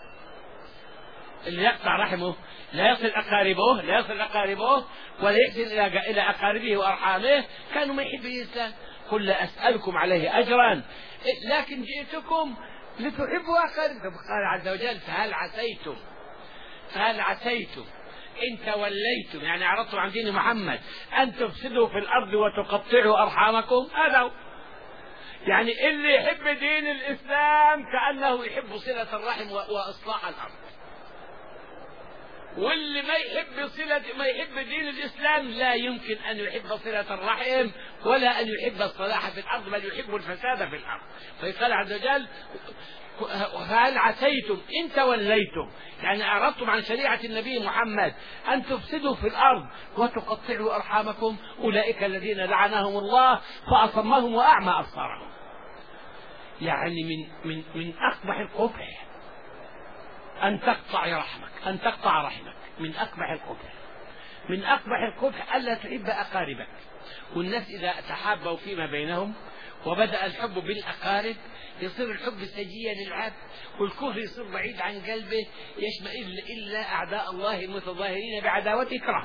اللي يقطع رحمه لا يصل أقاربه ولا يحسن إلى أقاربه وأرحامه كانوا ما يحب الإسلام. قل لا أسألكم عليه أجرا لكن جئتكم لتحبوا أقاربكم. قال عز وجل فهل عسيتم إن توليتم، يعني أعرضتم عن دين محمد، أن تفسدوا في الأرض وتقطعوا أرحامكم. هذا هو، يعني اللي يحب دين الإسلام كأنه يحب صلة الرحم وإصلاح الأرض، واللي ما يحب دين الإسلام لا يمكن أن يحب صلة الرحم ولا أن يحب الصلاح في الأرض، بل يحب الفساد في الأرض. فقال عز وجل فهل عسيتم إن توليتم، يعني أعرضتم عن شريعة النبي محمد أن تفسدوا في الأرض وتقطعوا أرحامكم. أولئك الذين لعنهم الله فأصمهم وأعمى أبصارهم. يعني من أقبح القبح أن تقطع رحمك، من أقبح القبح ألا تحب أقاربك. والناس إذا تحابوا فيما بينهم وبدأ الحب بالأقارب يصير الحب سجيا للعبد، والكفر يصير بعيد عن قلبه، يشمئز إلا أعداء الله المتظاهرين بعداوته يكره،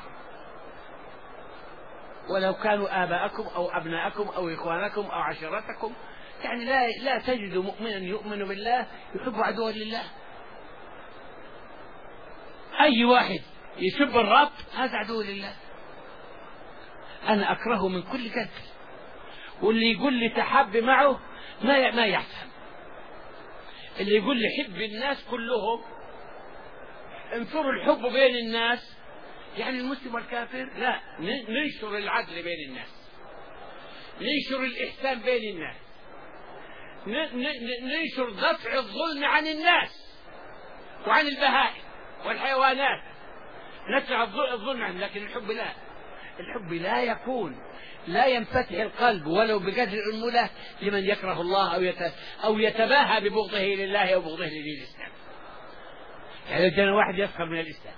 ولو كانوا آباءكم أو أبناءكم أو إخوانكم أو عشيرتكم. يعني لا تجد مؤمنا يؤمن بالله يحب عدوا لله. أي واحد يسب الرب هذا عدو لله. أنا أكرهه من كل قلبي، واللي يقول لي تحب معه ما يفهم. اللي يقول لي حب الناس كلهم، انثروا الحب بين الناس، يعني المسلم والكافر، لا، ننشر العدل بين الناس، ننشر الإحسان بين الناس، ننشر دفع الظلم عن الناس وعن البهائم والحيوانات، ندفع الظلم عنه. لكن الحب لا، الحب لا يكون، لا ينفتح القلب ولو بقدر الأنملة لمن يكره الله أو يتباهى ببغضه لله أو بغضه للإسلام. يعني لو جانا واحد يسخر من الإسلام،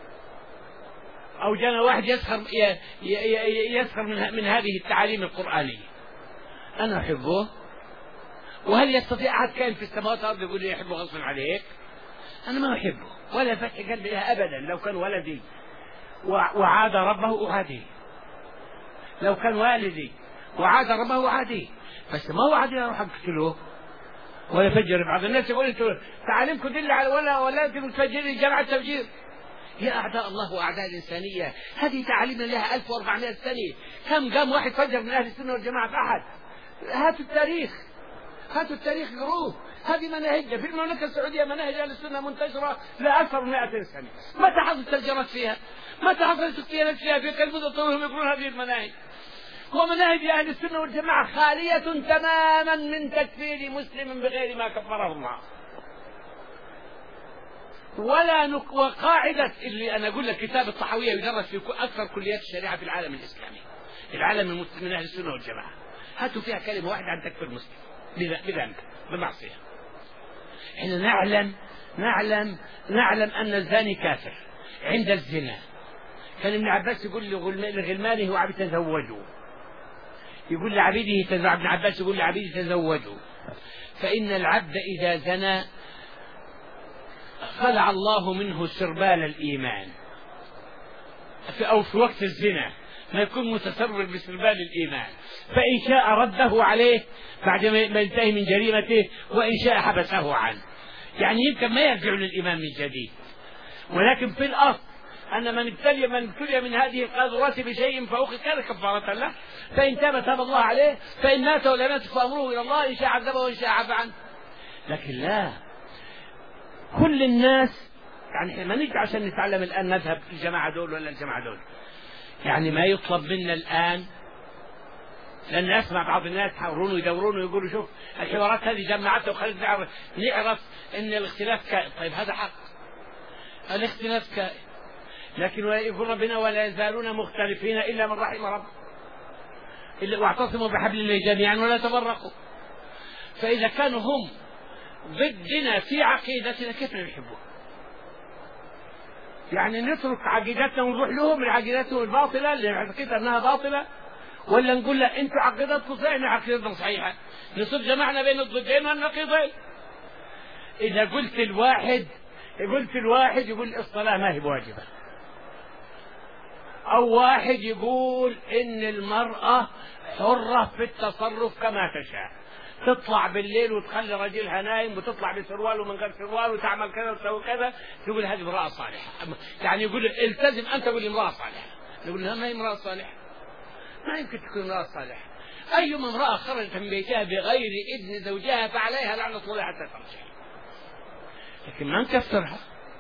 أو جانا واحد يسخر من هذه التعاليم القرآنية، أنا أحبه. وهل يستطيع أحد كائن في السماوات والأرض يقول لي يحبه غصبا عليك؟ أنا ما أحبه ولا فتح قلبي لها أبدا. لو كان ولدي وعاد ربه أعاديه، لو كان والدي وعاد ربه أعاديه، بس ما هو عادي أروح أقتله ولا فجر. بعض الناس يقول انتوا تعاليمكم دل على ولا انتم تفجروا جماعة التفجير. يا أعداء الله وأعداء الإنسانية، هذه تعاليمنا لها 1400 سنة. كم قام واحد فجر من أهل السنة والجماعة في أحد؟ هاتوا التاريخ، هاتوا التاريخ قروه. هذه مناهجنا في المملكة السعودية، مناهج أهل السنة منتشرة لأكثر من 200 سنة. متى حصلت تفجيرات فيها؟ متى حصلت اغتيالات فيها؟ في كل مدة طولهم يقولون هذه المناهج. ومناهج أهل السنة والجماعة خالية تماما من تكفير مسلم بغير ما كفره الله. وقاعدة اللي أنا أقول لك كتاب الطحاوية يدرس في أكثر كليات الشريعة في العالم الإسلامي، العالم من أهل السنة والجماعة، هاتوا فيها كلمة واحدة عن تكفير المسلم بذنب بمعصية. إحنا نعلم أن الزاني كافر عند الزنا. كان ابن عباس يقول لغلمانه وعبد تزوجوا، يقول لعبيده ابن عباس يقول لعبيده تزوجوا، فإن العبد إذا زنى خلع الله منه سربال الإيمان، أو في وقت الزنا ما يكون متسرب بسربال الإيمان، فإن شاء رده عليه بعد ما ينتهي من جريمته، وإن شاء حبسه عنه. يعني يمكن ما يرجع للإيمان من جديد، ولكن في الأصل أن من ابتلي من هذه القاذورات بشيء فأخذ كان كفارة له، فإن تاب الله عليه، فإن مات ولا مات فأمره إلى الله، إن شاء عذبه وإن شاء عفى عنه. لكن لا، كل الناس يعني ما نيجي عشان نتعلم الآن نذهب الجماعة دول ولا الجماعة دول. يعني ما يطلب منا الآن، لأن أسمع بعض الناس يحاورون ويدورون ويقولوا شوف الحوارات هذه جمعتها وخلت نعرف أن الاختلاف كائن. طيب هذا حق، الاختلاف كائن، لكن يقول ربنا ولا يزالون مختلفين إلا من رحم رب، واعتصموا بحبل الله جميعا ولا تفرقوا. فإذا كانوا هم ضدنا في عقيدتنا كيف نحبهم؟ يعني نترك عقيدتنا ونروح لهم لعقيدتهم الباطلة اللي نعتقد أنها باطلة، ولا نقول لا أنتم عقيدتكم صحيحة عقيدتنا صحيحة، نصير جمعنا بين الضدين والنقيضين. إذا قلت الواحد يقول الصلاة ما هي بواجبة، أو واحد يقول إن المرأة حرة في التصرف كما تشاء، تطلع بالليل وتخلي رجلها نايم وتطلع بسروال ومن غير سروال وتعمل كذا وتسوي كذا، تقول هذه امرأة صالحة. يعني يقول التزم أنت تقول امرأة صالحة، نقول لها ما هي امرأة صالحة، ما يمكن تكون امرأة صالحة. أيما امرأة خرجت من بيتها بغير إذن زوجها فعليها لعنة الله حتى ترجع، لكن ما نكفرها.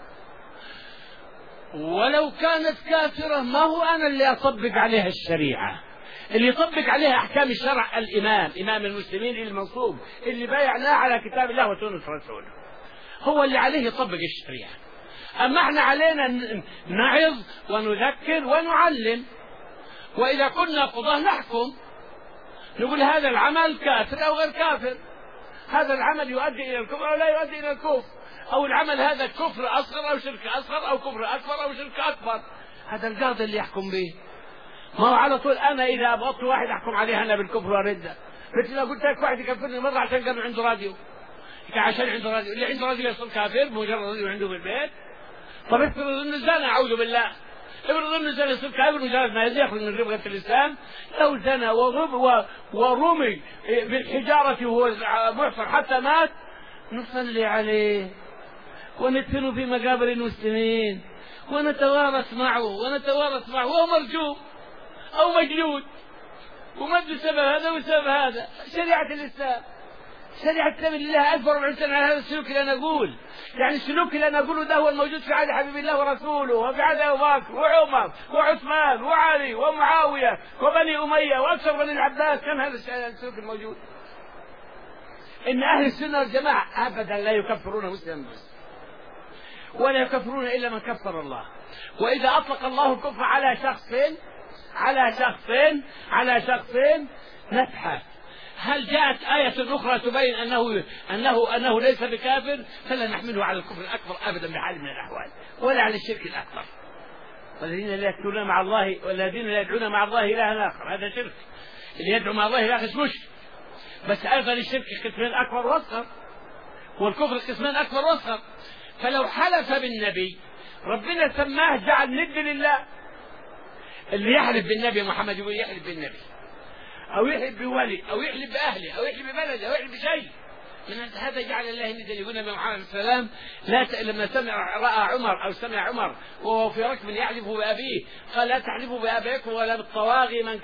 ولو كانت كافرة ما هو أنا اللي أطبق عليها الشريعة، اللي يطبق عليها أحكام الشرع إمام المسلمين المنصوب اللي بايعناه على كتاب الله وسنة رسوله، هو اللي عليه يطبق الشريعة. أما احنا علينا نعظ ونذكر ونعلم، وإذا كنا قضاة نحكم، نقول هذا العمل كافر أو غير كافر، هذا العمل يؤدي إلى الكفر أو لا يؤدي إلى الكفر، أو العمل هذا كفر أصغر أو شرك أصغر أو كفر أكبر أو شرك أكبر. هذا القاضي اللي يحكم به. ما هو على طول أنا إذا أبغضت واحد أحكم عليه أنا بالكفر والردة، مثل ما قلت لك واحد يكفرني مرة عشان كان عنده راديو، عشان عنده راديو، اللي عنده راديو يصير كافر مجرد راديو عنده في البيت. طب افرض إنه زنا أعوذ بالله، افرض انه زنى يصير كافر مجرد ما يخرج من ربقة الاسلام. لو زنى ورمي بالحجارة وهو محصن حتى مات نصلي عليه وندفنه في مقابر المسلمين ونتوارث معه وهو مرجوم او مجلود ومد بسبب هذا وسبب هذا. شريعة الاسلام لله 1400 سنة على هذا السلوك اللي أنا أقول. يعني السلوك اللي أنا أقوله ده هو الموجود في عهد حبيب الله ورسوله وفي عهد أبو بكر وعمر وعثمان وعلي ومعاوية وبني أمية وأكثر بني العباس. كان هذا السلوك الموجود. إن أهل السنة والجماعة أبدا لا يكفرون مسلما ولا يكفرون إلا من كفر الله. وإذا أطلق الله الكفر على شخصين نبحث هل جاءت آية أخرى تبين أنه ليس بكافر؟ فلا نحمله على الكفر الأكبر أبدا بحال من الأحوال ولا على الشرك الأكبر. والذين لا يدعون مع الله إلها آخر هذا شرك. اللي يدعو مع الله إلها آخر مشرك. بس أيضا الشرك قسمان أكبر وأصغر والكفر قسمان أكبر وأصغر. فلو حلف بالنبي ربنا سماه جعل ند لله. اللي يحلف بالنبي محمد يقول يحلف بالنبي أو يحلف بولي أو يحلف بأهله أو يحلف ببلده أو يحلف بشيء من هذا جعل الله ندا. يقول النبي محمد صلى الله عليه وسلم لما رأى عمر أو سمع عمر وهو في ركب يحلف بأبيه قال لا تحلفوا بآبائكم ولا بالطواغي. من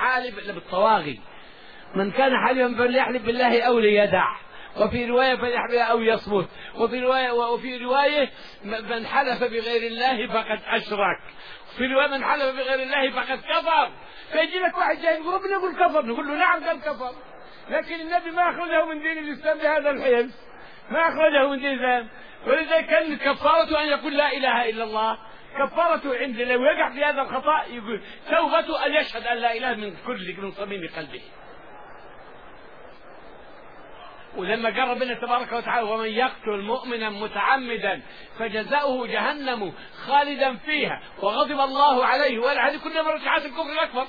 كان حالفا فليحلف بالله أو ليدع. وفي رواية فليحلف أو يصمت. وفي رواية من حلف بغير الله فقد أشرك. في رواية من حلف بغير الله فقد كفر. فيجي لك واحد جاي يقول ربنا يقول كفر نقول له نعم قال كفر. لكن النبي ما أخرجه من دين الإسلام بهذا الحلف. ما أخرجه من دين الإسلام. ولذلك كان كفارته أن يقول لا إله إلا الله. كفارته عند لو يقع في هذا الخطأ يقول توبته أن يشهد أن لا إله من صميم قلبه. ولما قال ربنا تبارك وتعالى ومن يقتل مؤمنا متعمدا فجزاؤه جهنم خالدا فيها وغضب الله عليه. هذه كلها من رجعات الكفر الأكبر.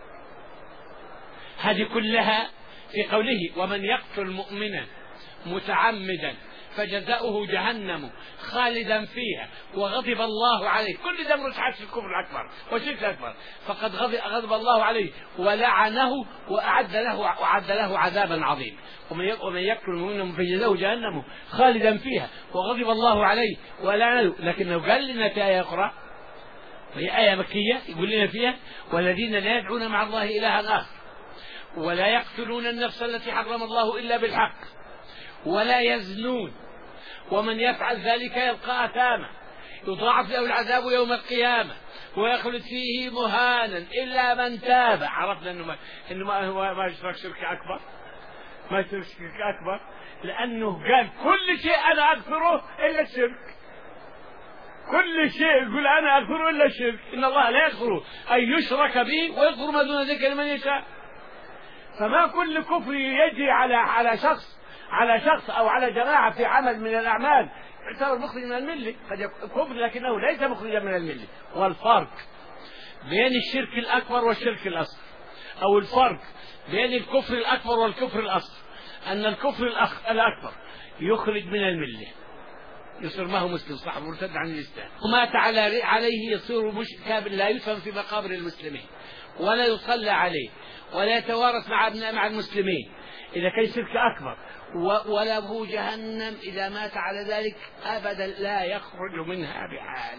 هذه كلها في قوله ومن يقتل مؤمنا متعمدا فجزاؤه جهنم خالدا فيها وغضب الله عليه. كل ده من رجعات الكفر الأكبر والشرك الأكبر. فقد غضب الله عليه ولعنه وأعد له عذابا عظيما. ومن يقتل مؤمنا فجزاؤه جهنم خالدا فيها وغضب الله عليه ولعنه. لكنه قال لنا في آية أخرى وهي آية مكية يقول لنا فيها والذين لا يدعون مع الله إلها آخر ولا يقتلون النفس التي حرم الله إلا بالحق ولا يزنون ومن يفعل ذلك يلقى أثاما يضاعف له العذاب يوم القيامة ويخلد فيه مهانا إلا من تاب. عرفنا إنه ما يشرك شرك أكبر. ما يشرك شرك أكبر لأنه قال كل شيء أنا أغفره إلا الشرك. كل شيء يقول أنا أغفره إلا الشرك. إن الله لا يغفر أن يشرك به ويغفر ما دون ذلك لمن يشاء. فما كل كفر يجري على شخص أو على جماعة في عمل من الأعمال يعتبر مخرج من الملة. قد يكون كفر لكنه ليس مخرجا من الملة. والفرق بين الشرك الأكبر والشرك الأصغر أو الفرق بين الكفر الأكبر والكفر الأصغر أن الكفر الأكبر يخرج من الملة يصير ما هو مسلم صاحب مرتد عن الإسلام ومات عليه يصير مشركا لا يدفن في مقابر المسلمين ولا يصلى عليه ولا يتوارث مع المسلمين إذا كان شرك أكبر. وله جهنم إذا مات على ذلك أبدا لا يخرج منها بحال.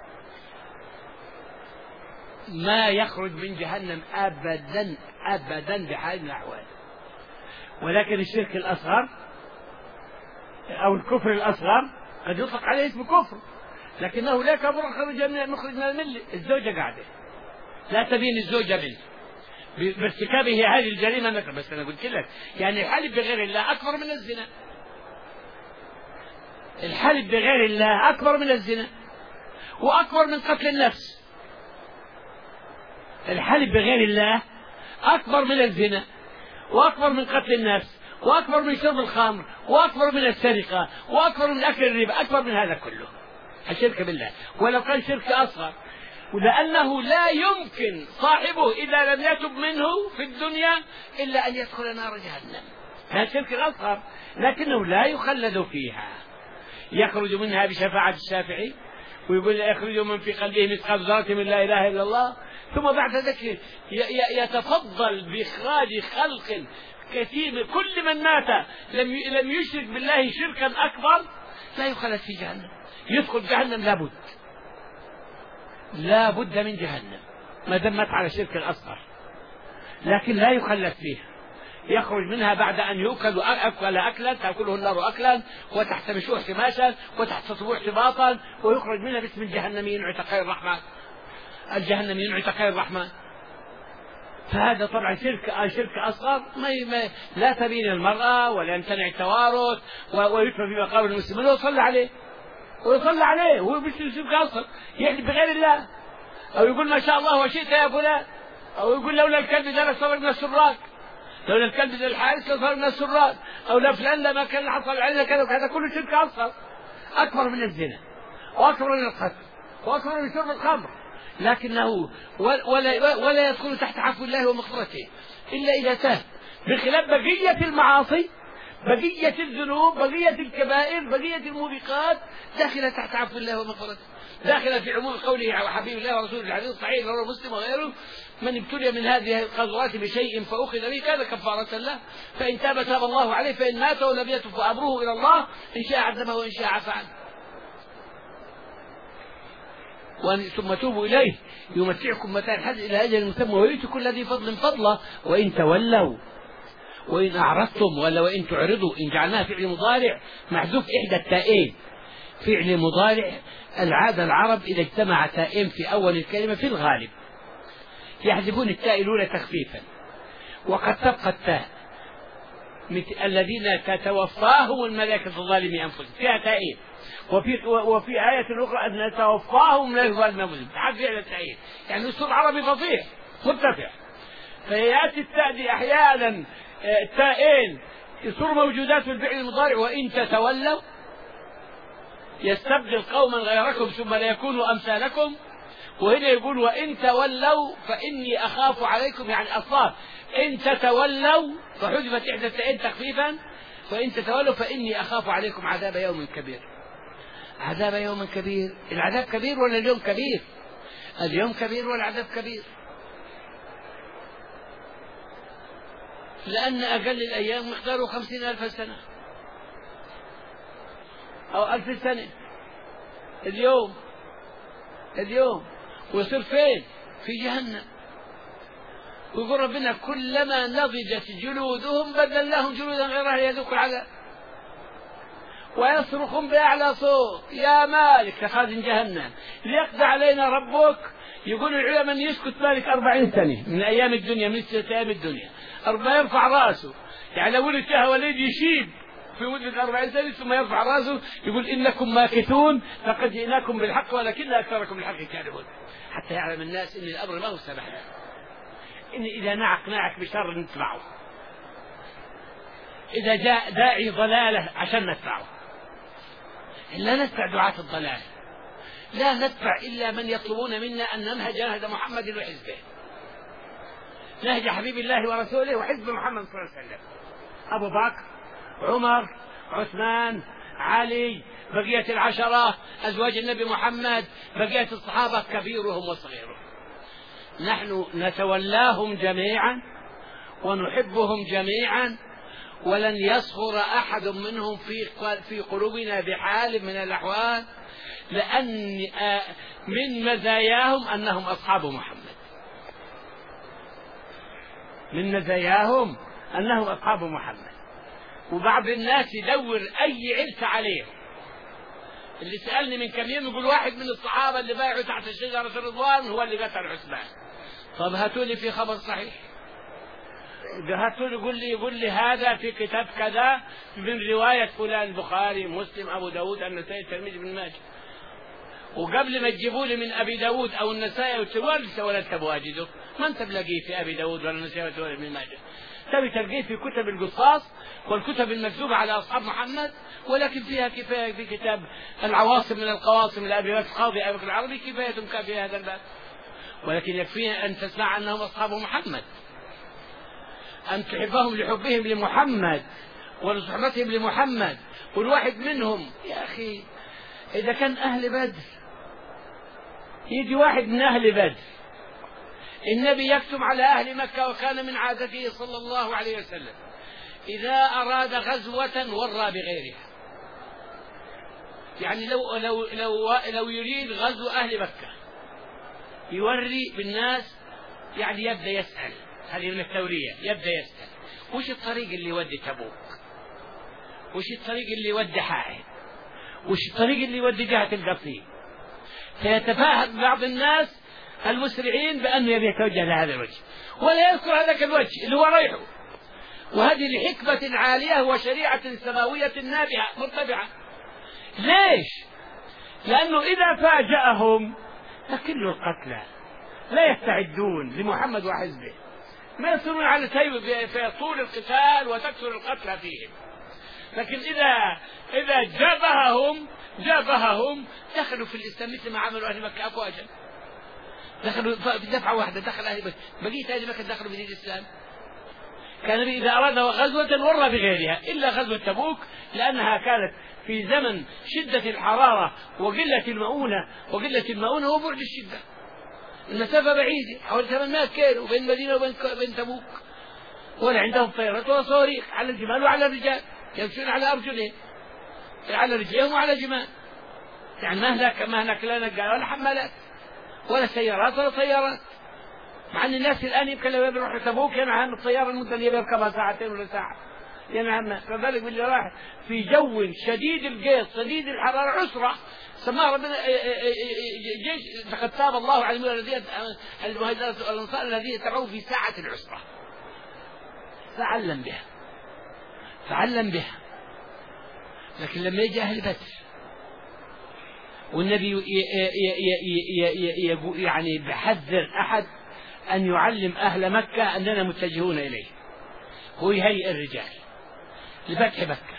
ما يخرج من جهنم أبدا بحال من الأحوال. ولكن الشرك الأصغر أو الكفر الأصغر قد يطلق عليه اسم كفر لكنه لا كفر مخرج من الملة. الزوجة قاعدة لا تبين الزوجة منه بارتكابه هذه الجريمة مثلا. بس أنا قلت لك يعني الحلف بغير الله أكبر من الزنا. الحلف بغير الله أكبر من الزنا وأكبر من قتل النفس. الحلف بغير الله أكبر من الزنا وأكبر من قتل النفس وأكبر من شرب الخمر وأكبر من السرقة وأكبر من أكل الربا. أكبر من هذا كله الشرك بالله ولو كان شرك أصغر. ولأنه لا يمكن صاحبه إذا لم يتب منه في الدنيا إلا أن يدخل نار جهنم. هذا الشرك الأصغر لكنه لا يخلد فيها. يخرج منها بشفاعة الشافعي ويقول يخرج من في قلبه مثقال ذرة من لا إله إلا الله، ثم بعد ذلك يتفضل بإخراج خلق كثير. كل من مات لم يشرك بالله شركا أكبر لا يخلد في جهنم، يدخل جهنم لا بد من جهنم ما دام مات على شرك الأصغر، لكن لا يخلد فيها، يخرج منها بعد أن يؤكل أكلا تأكله النار أكلا وتحتمشه احتماشا وتحتسبه احتباطا، ويخرج منها باسم الجهنميين عتقاء الرحمن، الجهنميين عتقاء الرحمن. فهذا طبعا شرك أصغر لا تبين المرأة ولا يمتنع التوارث ويدفن في مقابر المسلمين ويصلى عليه وهو شرك أصغر، يعني بغير الله، أو يقول ما شاء الله وشئت يا فلان، أو يقول لولا الكلب ده لصبرنا السراج، لولا الكلب ذي الحارس لصبرنا السراج، أو لا فلان لما كان حصل علينا كذا. هذا كله شرك أصغر أكبر من الزنا وأكبر من القتل وأكبر من شرب الخمر، لكنه ولا يدخل تحت عفو الله ومغفرته إلا إذا تاب، بخلاف بقية المعاصي، بقية الذنوب، بقية الكبائر، بقية الموبقات داخلة تحت عفو الله ومغفرته، داخلة في عموم قوله على حبيب الله ورسوله الحديث الصحيح رواه مسلم وغيره: من ابتلي من هذه القذرات بشيء فأخذ به كان كفارة له، فإن تاب تاب الله عليه، فإن مات ولم يتب فأمره إلى الله، إن شاء عذبه وإن شاء عفا عنه. ثم توبوا إليه يمتعكم متاعا حسنا إلى أجل مسمى ويؤتي كل ذي فضل فضله وإن تولوا وإن أعرضتم وإن تعرضوا. إن جعلناها فعل مضارع محذوف إحدى التائين. فعل مضارع العادة العرب إذا اجتمع تائين في أول الكلمة في الغالب يحذفون التاء الأولى تخفيفا، وقد تبقى التاء الذين تتوفاهم الملائكة الظالمين أنفسهم فيها تائين، وفي آية أخرى أن نتوفاهم لا يظالم أنفسهم تحذف فعل التائين، يعني أسلوب عربي فصيح مرتفع. فيأتي التاء دي أحيانا تائين يصير موجودات في الفعل المضارع: وإن تتولوا يستبدل قوما غيركم ثم لا يكونوا أمثالكم. وهنا يقول: وإن تولوا فإني أخاف عليكم، يعني أصلا إن تتولوا فحذفت إحدى التائين تخفيفا، وإن تتولوا فإني أخاف عليكم عذاب يوم كبير. عذاب يوم كبير، العذاب كبير ولا اليوم كبير؟ اليوم كبير والعذاب كبير، لأن أقل الأيام مقداره 50,000 سنة أو 1000 سنة. اليوم ويصير فين؟ في جهنم. ويقول ربنا: كلما نضجت جلودهم بدلناهم جلودا غيرها ليذوقوا العذاب. ويصرخون بأعلى صوت: يا مالك لخازن جهنم ليقضي علينا ربك. يقول العلماء: من يسكت مالك 40 سنة من أيام الدنيا، من 6 أيام الدنيا، 4 يرفع راسه، يعني لو ولد فيها وليد يشيب في مدة 40 سنة ثم يرفع راسه يقول: إنكم ماكثون لقد جئناكم بالحق ولكن أكثركم بالحق كارهون. حتى يعلم الناس إن الأمر ما هو سبحان، إن إذا نعك بشر نتبعه، إذا جاء داعي ضلالة عشان نتبعه. لا نتبع دعاة الضلال، لا نتبع إلا من يطلبون منا أن ننهج نهج محمد وحزبه، نهج حبيب الله ورسوله وحزب محمد صلى الله عليه وسلم: أبو بكر، عمر، عثمان، علي، بقية العشرة أزواج النبي محمد، بقية الصحابة كبيرهم وصغيرهم. نحن نتولاهم جميعا ونحبهم جميعا، ولن يصغر أحد منهم في قلوبنا بحال من الأحوال، لأن من مزاياهم أنهم أصحاب محمد، من مزاياهم أنهم أصحاب محمد. وبعض الناس يدور أي علة عليهم. اللي سألني من كم يوم يقول: واحد من الصحابة اللي بايعوا تحت شجرة الرضوان هو اللي قتل عثمان. طب هاتوا لي في خبر صحيح، هاتوا لي يقول لي هذا في كتاب كذا من رواية فلان، البخاري، مسلم، أبو داود، النسائي، الترمذي، ابن ماجه. وقبل ما تجيبوا لي من أبي داود أو النسائي ولا تبوا أجده، ما أنت بلاقيه في أبي داود ولا النسائي ولا ابن ماجه، تبي تلقيه في كتب القصاص والكتب المكتوبة على أصحاب محمد، ولكن فيها كفاية في كتاب العواصم من القواصم لأبي بكر القاضي أبي بكر العربي كفاية كافية هذا الباب. ولكن يكفي أن تسمع أنهم أصحاب محمد، أن تحبهم لحبهم لمحمد ولصحبتهم لمحمد. والواحد منهم يا أخي إذا كان أهل بدر يجي واحد من أهل بدر، النبي يكتب على أهل مكة، وكان من عادته صلى الله عليه وسلم إذا أراد غزوة ورى بغيرها. يعني لو يريد غزو أهل مكة يوري بالناس، يعني يبدأ يسأل، هذه من التورية، يبدأ يسأل وش الطريق اللي يودي تبوك، وش الطريق اللي يودي حائل، وش الطريق اللي يودي جهة القصيم. فيتفاهم بعض الناس المسرعين بأنه يبي يتوجه لهذا الوجه، ولا يذكر هذاك الوجه اللي هو رايحه. وهذه لحكمة عالية وشريعة سماوية نابعة مرتفعة. ليش؟ لأنه إذا فاجأهم فكل القتلى لا يستعدون لمحمد وحزبه، ما يصيرون على سيف في طول القتال وتكثر القتلى فيهم. لكن إذا جابههم دخلوا في الإسلام مثل ما عملوا أهل مكة أفواجا، دخلوا في دفعة واحدة، دخل أهل مكة، بقية أهل مكة دخلوا في دين الإسلام. كان إذا أراد غزوة ورى بغيرها، إلا غزوة تبوك لأنها كانت في زمن شدة الحرارة وقلة المؤونة وبعد الشدة. المسافة بعيدة حوالي 800 كيلو بين المدينة وبين تبوك، ولا عندهم طيارات ولا صواريخ، على الجمال وعلى الرجال، يمشون على أرجلهم، على رجلهم وعلى جمال. يعني ما هناك لا نقال ولا حمالات ولا سيارات ولا طيارات. مع أن الناس الآن يمكن لو يروح تبوك ينعى عن الطيارة المدة اللي يركبها ساعتين ولا ساعة، ينعى. فذلك اللي راح في جو شديد القيد شديد الحرارة عسرة، سماه ربنا جيش لقد تاب الله على المهاجرين والأنصار الذين تبعوه في ساعة العسرة، فعلم بها. لكن لما يجي أهل بدر والنبي يعني بحذر أحد أن يعلم أهل مكة أننا متجهون إليه، هو يهيئ الرجال لفتح مكة،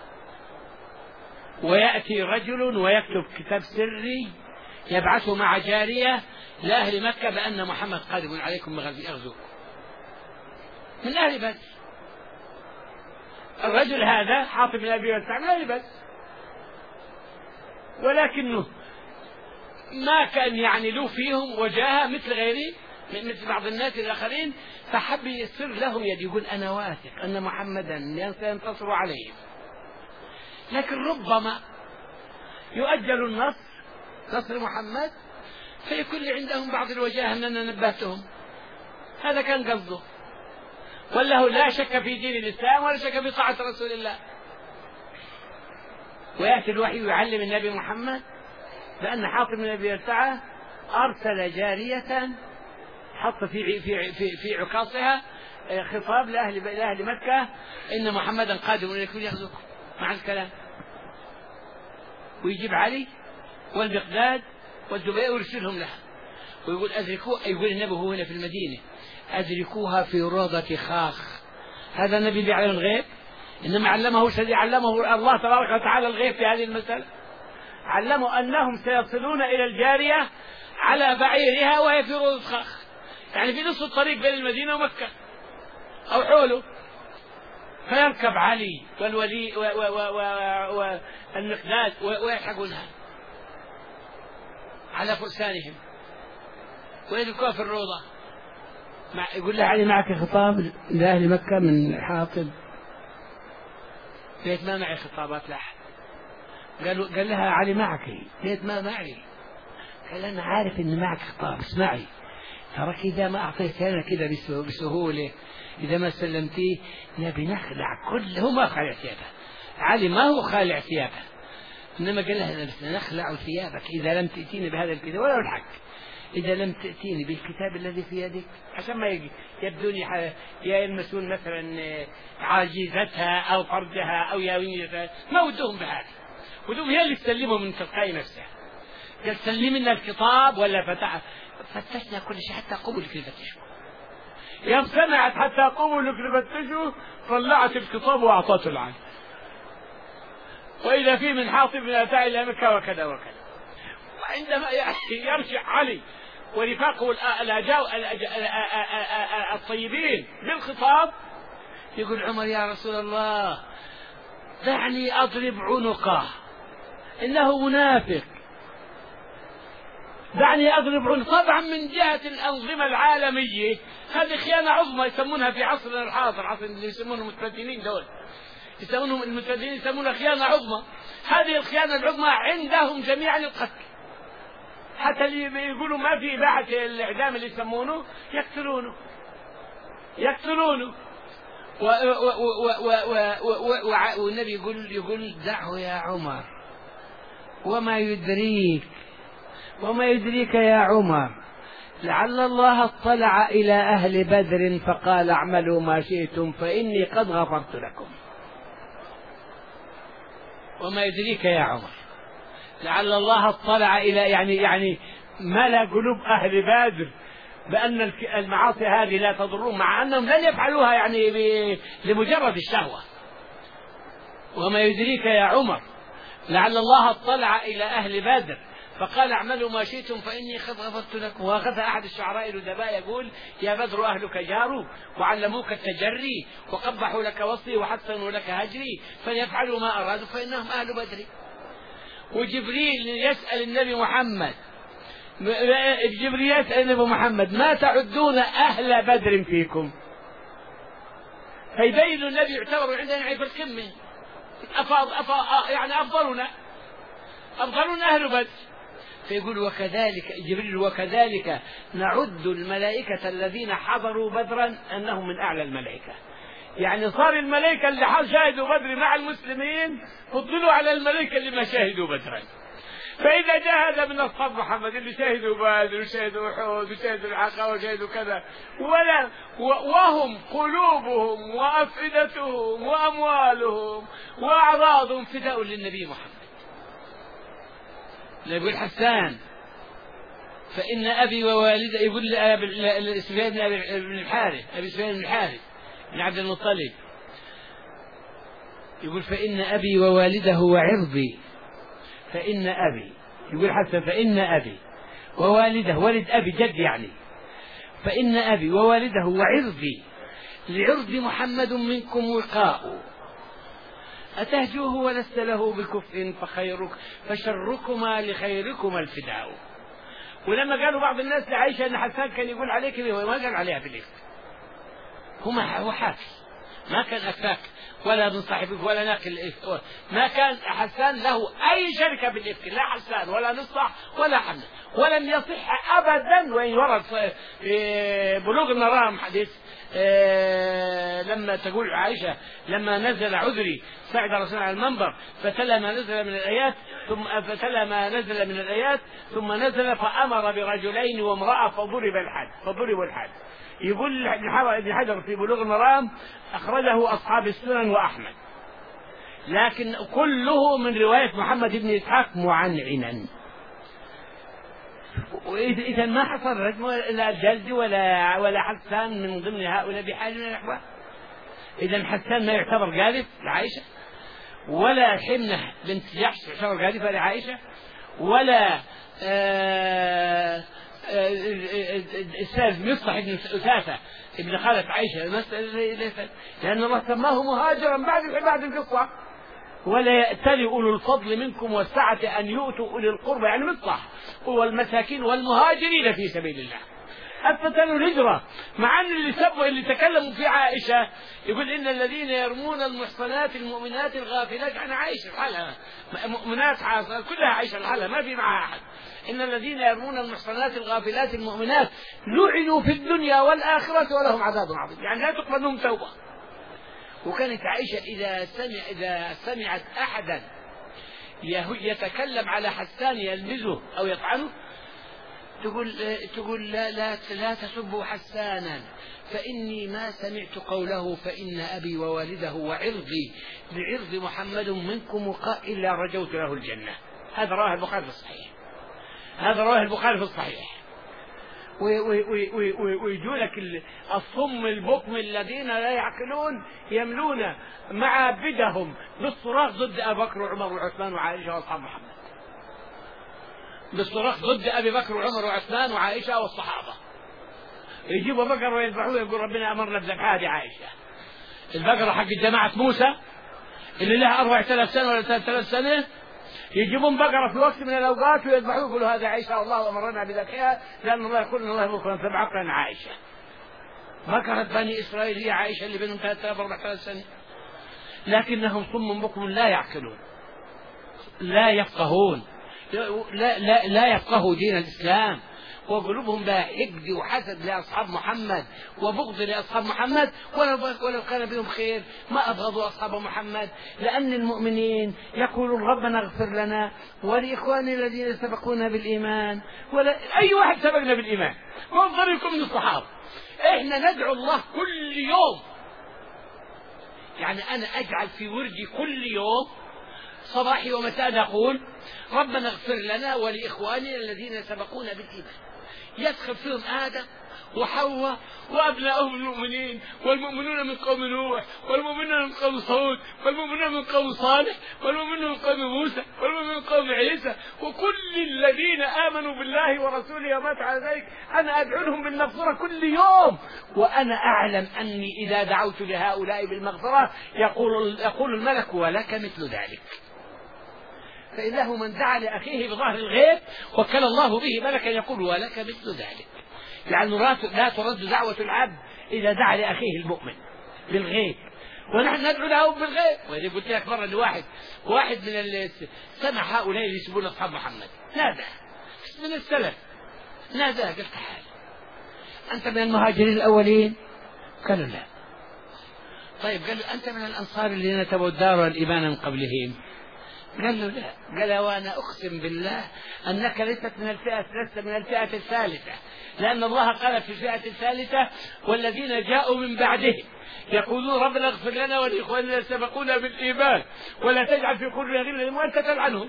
ويأتي رجل ويكتب كتاب سري يبعثه مع جارية لأهل مكة بأن محمد قادم عليكم يغزوكم من أهل بدر. الرجل هذا حاطب بن أبي بلتع من أهل بدر، ولكنه ما كان يعني له فيهم وجاهة مثل غيره، مثل بعض الناس الآخرين، فحب يصير لهم يد، يقول أنا واثق أن محمدا سينتصر عليهم. لكن ربما يؤجل نصر محمد فيكون عندهم بعض الوجاهة أننا نبهتهم. هذا كان قصده، وله لا شك في دين الإسلام ولا شك في طاعة رسول الله. ويأتي الوحي يعلم النبي محمد بأن حاطب بن أبي بلتعة أرسل جارية حط في عكاصها خطاب لأهل مكة إن محمدا قادم إليكم يغزوكم مع الكلام. ويجيب علي والمقداد والزبير ويرسلهم لها ويقول يقول النبي هو هنا في المدينة أدركوها في روضة خاخ. هذا النبي بيعلم الغيب، إنما علمه الله تبارك وتعالى الغيب في هذه المسألة. علموا أنهم سيصلون إلى الجارية على بعيرها وهي في روضة خاخ، يعني في نصف الطريق بين المدينة ومكة أو حوله. فيركب علي والولي والمقداد ويلحقونها على فرسانهم ويدركوها في الروضة. يقول له علي معك خطاب لأهل مكة من حاطب؟ قالت ما معي خطابات لأحد. قال لها علي معك؟ قالت ما معي. قال أنا عارف إن معك خطاب، اسمعي ترك إذا ما أعطيتنا كده بسهولة، إذا ما سلمتيه نبي نخلع كله. ما خلع ثيابه علي، ما هو خالع ثيابه، إنما قال لها نخلع ثيابك إذا لم تأتيني بهذا الكتاب ولا الحق، إذا لم تأتيني بالكتاب الذي في يدك، عشان ما يبدوني يلمسون مثلا عاجزتها أو فرجها أو ياوينتها. ما ودهم بهذا، ودهم هي اللي تسلمه من تلقاء نفسها. قال سلمنا الخطاب ولا فتشنا كل شيء حتى قبلك لفتشوا. يوم سمعت حتى قبلك لفتشوا طلعت الخطاب وأعطته العين، وإذا فيه من حاطب من أتى إلى مكة وكذا وكذا. وعندما يرجع علي ورفاقه الطيبين بالخطاب يقول عمر يا رسول الله دعني أضرب عنقه إنه منافق. دعني أضرب عنق. طبعا من جهة الأنظمة العالمية هذه خيانة عظمى يسمونها في عصرنا الحاضر، عصر اللي يسمونهم المتمدنين دول، يسمونهم المتمدنين يسمونها خيانة عظمى. هذه الخيانة العظمى عندهم جميعا القتل، حتى اللي يقولوا ما في إباحة الإعدام اللي يسمونه يقتلونه. والنبي يقول دعه يا عمر، وما يدريك يا عمر لعل الله اطلع إلى أهل بدر فقال اعملوا ما شئتم فإني قد غفرت لكم. وما يدريك يا عمر لعل الله اطلع إلى يعني ملأ قلوب أهل بدر بأن المعاصي هذه لا تضرهم، مع أنهم لن يفعلوها يعني لمجرد الشهوة. وما يدريك يا عمر لعل الله اطلع إلى أهل بدر فقال اعملوا ما شئتم فإني قد غفرت لكم. وهكذا أحد الشعراء الأدباء يقول يا بدر أهلك جاروا وعلموك التجري وقبحوا لك وصلي وحسنوا لك هجري فليفعلوا ما أرادوا فإنهم أهل بدر. وجبريل يسأل النبي محمد، ما تعدون أهل بدر فيكم؟ فيبين النبي يعتبر عندنا يعني في القمة يعني أفضلنا أهل بدر. فيقول وكذلك جبريل وكذلك نعد الملائكة الذين حضروا بدرا أنهم من أعلى الملائكة. يعني صار الملائكة اللي شاهدوا بدر مع المسلمين فضلوا على الملائكة اللي ما شاهدوا بدرا. فإذا جاء هذا من أصحاب محمد اللي شاهدوا بدر وشاهدوا أحد وشاهدوا العقبة وشاهدوا كذا وهم قلوبهم وأفئدتهم وأموالهم وأعراضهم فداء للنبي محمد. يقول حسان فإن أبي ووالده، يقول سفيان بن الحارث أبي سفيان بن الحارث بن عبد المطلب، يقول فإن أبي ووالده وعرضي. فإن أبي، يقول حسن فإن أبي ووالده، ولد أبي جد يعني، فإن أبي ووالده وعرضي لعرض محمد منكم وقاء أتهجوه ولست له بكفء فشركما لخيركما الفداء. ولما قالوا بعض الناس لعائشة أن حسان كان يقول عليك ما قال عليها بالإفك، هو حاكي ما كان أفاك ولا من صاحبك ولا ناكل الإفك. ما كان حسان له أي شركة بالإفك، لا حسان ولا نصح ولا حمد، ولم يصح أبدا. وإن ورد في بلوغ المرام حديث لما تقول عائشة لما نزل عذري صعد رسول على المنبر فتلا ما نزل من الآيات ثم نزل فأمر برجلين وامرأة فضربوا الحد. يقول ابن حجر في بلوغ المرام أخرجه أصحاب السنن وأحمد، لكن كله من رواية محمد بن إسحاق معنعنا. وإذا ما حصل رجم لا جلد ولا حسان من ضمن هؤلاء بحال من الأحوال. إذا حسان ما يعتبر قاذف لعائشة، ولا حمنة بنت جحش تعتبر قاذفة لعائشة، ولا السيد مصطح بن أساسة ابن خالة عائشة، لأن الله سماه مهاجرا بعد القصة. ولا يأتل أولو الفضل منكم والسعة أن يؤتوا أولي القربى، يعني مصطح والمساكين والمهاجرين في سبيل الله. أثبتوا الهجرة، مع أن اللي تكلموا في عائشة يقول إن الذين يرمون المحصنات المؤمنات الغافلات عن عائشة الحالة مؤمنات كلها عائشة الحالة ما في معها أحد. إن الذين يرمون المحصنات الغافلات المؤمنات لعنوا في الدنيا والآخرة ولهم عذاب عظيم، يعني لا تقبل منهم توبة. وكانت عائشة إذا سمعت أحدا يتكلم على حسان يلمزه أو يطعنه تقول لا تسبوا حسانا فإني ما سمعت قوله فإن أبي ووالده وعرضي لعرض محمد منكم وقاء إلا رجوت له الجنة. هذا رواه البخاري في الصحيح. ويجولك الصم البكم الذين لا يعقلون يملون معابدهم بالصراخ ضد أبي بكر وعمر وعثمان وعائشة وأصحاب محمد، بالصراخ ضد أبي بكر وعمر وعثمان وعائشة والصحابة. يجيبوا بقرة ويذبحوها يقول ربنا أمرنا بذبحها عائشة. البقرة حق جماعة موسى اللي لها 4000 سنة ولا 3000 سنة يجيبون بقرة في وقت من الأوقات ويذبحوه يقولوا هذا عائشة الله أمرنا بذبحها لأن الله يقول إن الله يملك سبع عقلا عائشة. بقرة بني إسرائيل هي عائشة اللي بينهم 3-4 سنة، لكنهم صم بكم لا يعقلون، لا يفقهون، لا يفقهوا دين الإسلام، وقلوبهم بها حقد وحسد لأصحاب محمد وبغض لأصحاب محمد، ولو كان بهم خير ما أبغضوا أصحاب محمد، لأن المؤمنين يقولون ربنا اغفر لنا ولإخواننا الذين سبقونا بالإيمان. أي واحد سبقنا بالإيمان وانظركم من الصحابة. إحنا ندعو الله كل يوم، يعني أنا أجعل في وردي كل يوم صباحي ومساء أقول ربنا اغفر لنا ولإخواننا الذين سبقونا بالإيمان، يدخل فيهم آدم وحواء وأبنائهم المؤمنين، والمؤمنون من قوم نوح، والمؤمنون من قوم صهود، والمؤمنون من قوم صالح، والمؤمنون من قوم موسى، والمؤمنون من قوم عيسى، وكل الذين آمنوا بالله ورسوله وماتوا على ذلك أنا أدعو لهم بالمغفرة كل يوم. وأنا أعلم أني إذا دعوت لهؤلاء بالمغفرة يقول الملك ولك مثل ذلك. فإنه من دعا لأخيه بظهر الغيب وكل الله به ملكا يقول ولك مثل ذلك. يعني لا ترد دعوة العبد إذا دعا لأخيه المؤمن بالغيب، ونحن ندعو له بالغيب. وإذا قلت لك مرة لواحد من سمع هؤلاء اللي يسبون أصحاب محمد نادى من السلف، نادى قال تعال أنت من المهاجرين الأولين؟ قالوا لا. طيب قال له أنت من الأنصار الذين تبوا الدار والإيمان من قبلهم؟ قال له لا. قال وأنا أقسم بالله أنك لست من الفئة الثالثة، لأن الله قال في الفئة الثالثة والذين جاءوا من بعدهم يقولون ربنا اغفر لنا ولإخواننا سبقونا بالإيمان ولا تجعل في قلوبنا غلا وأنت تلعنهم.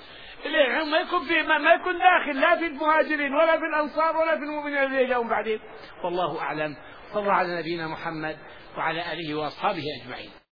ما يكون داخل لا في المهاجرين ولا في الأنصار ولا في المؤمنين الذين جاءوا من بعدهم. والله أعلم. صلى على نبينا محمد وعلى آله وأصحابه أجمعين.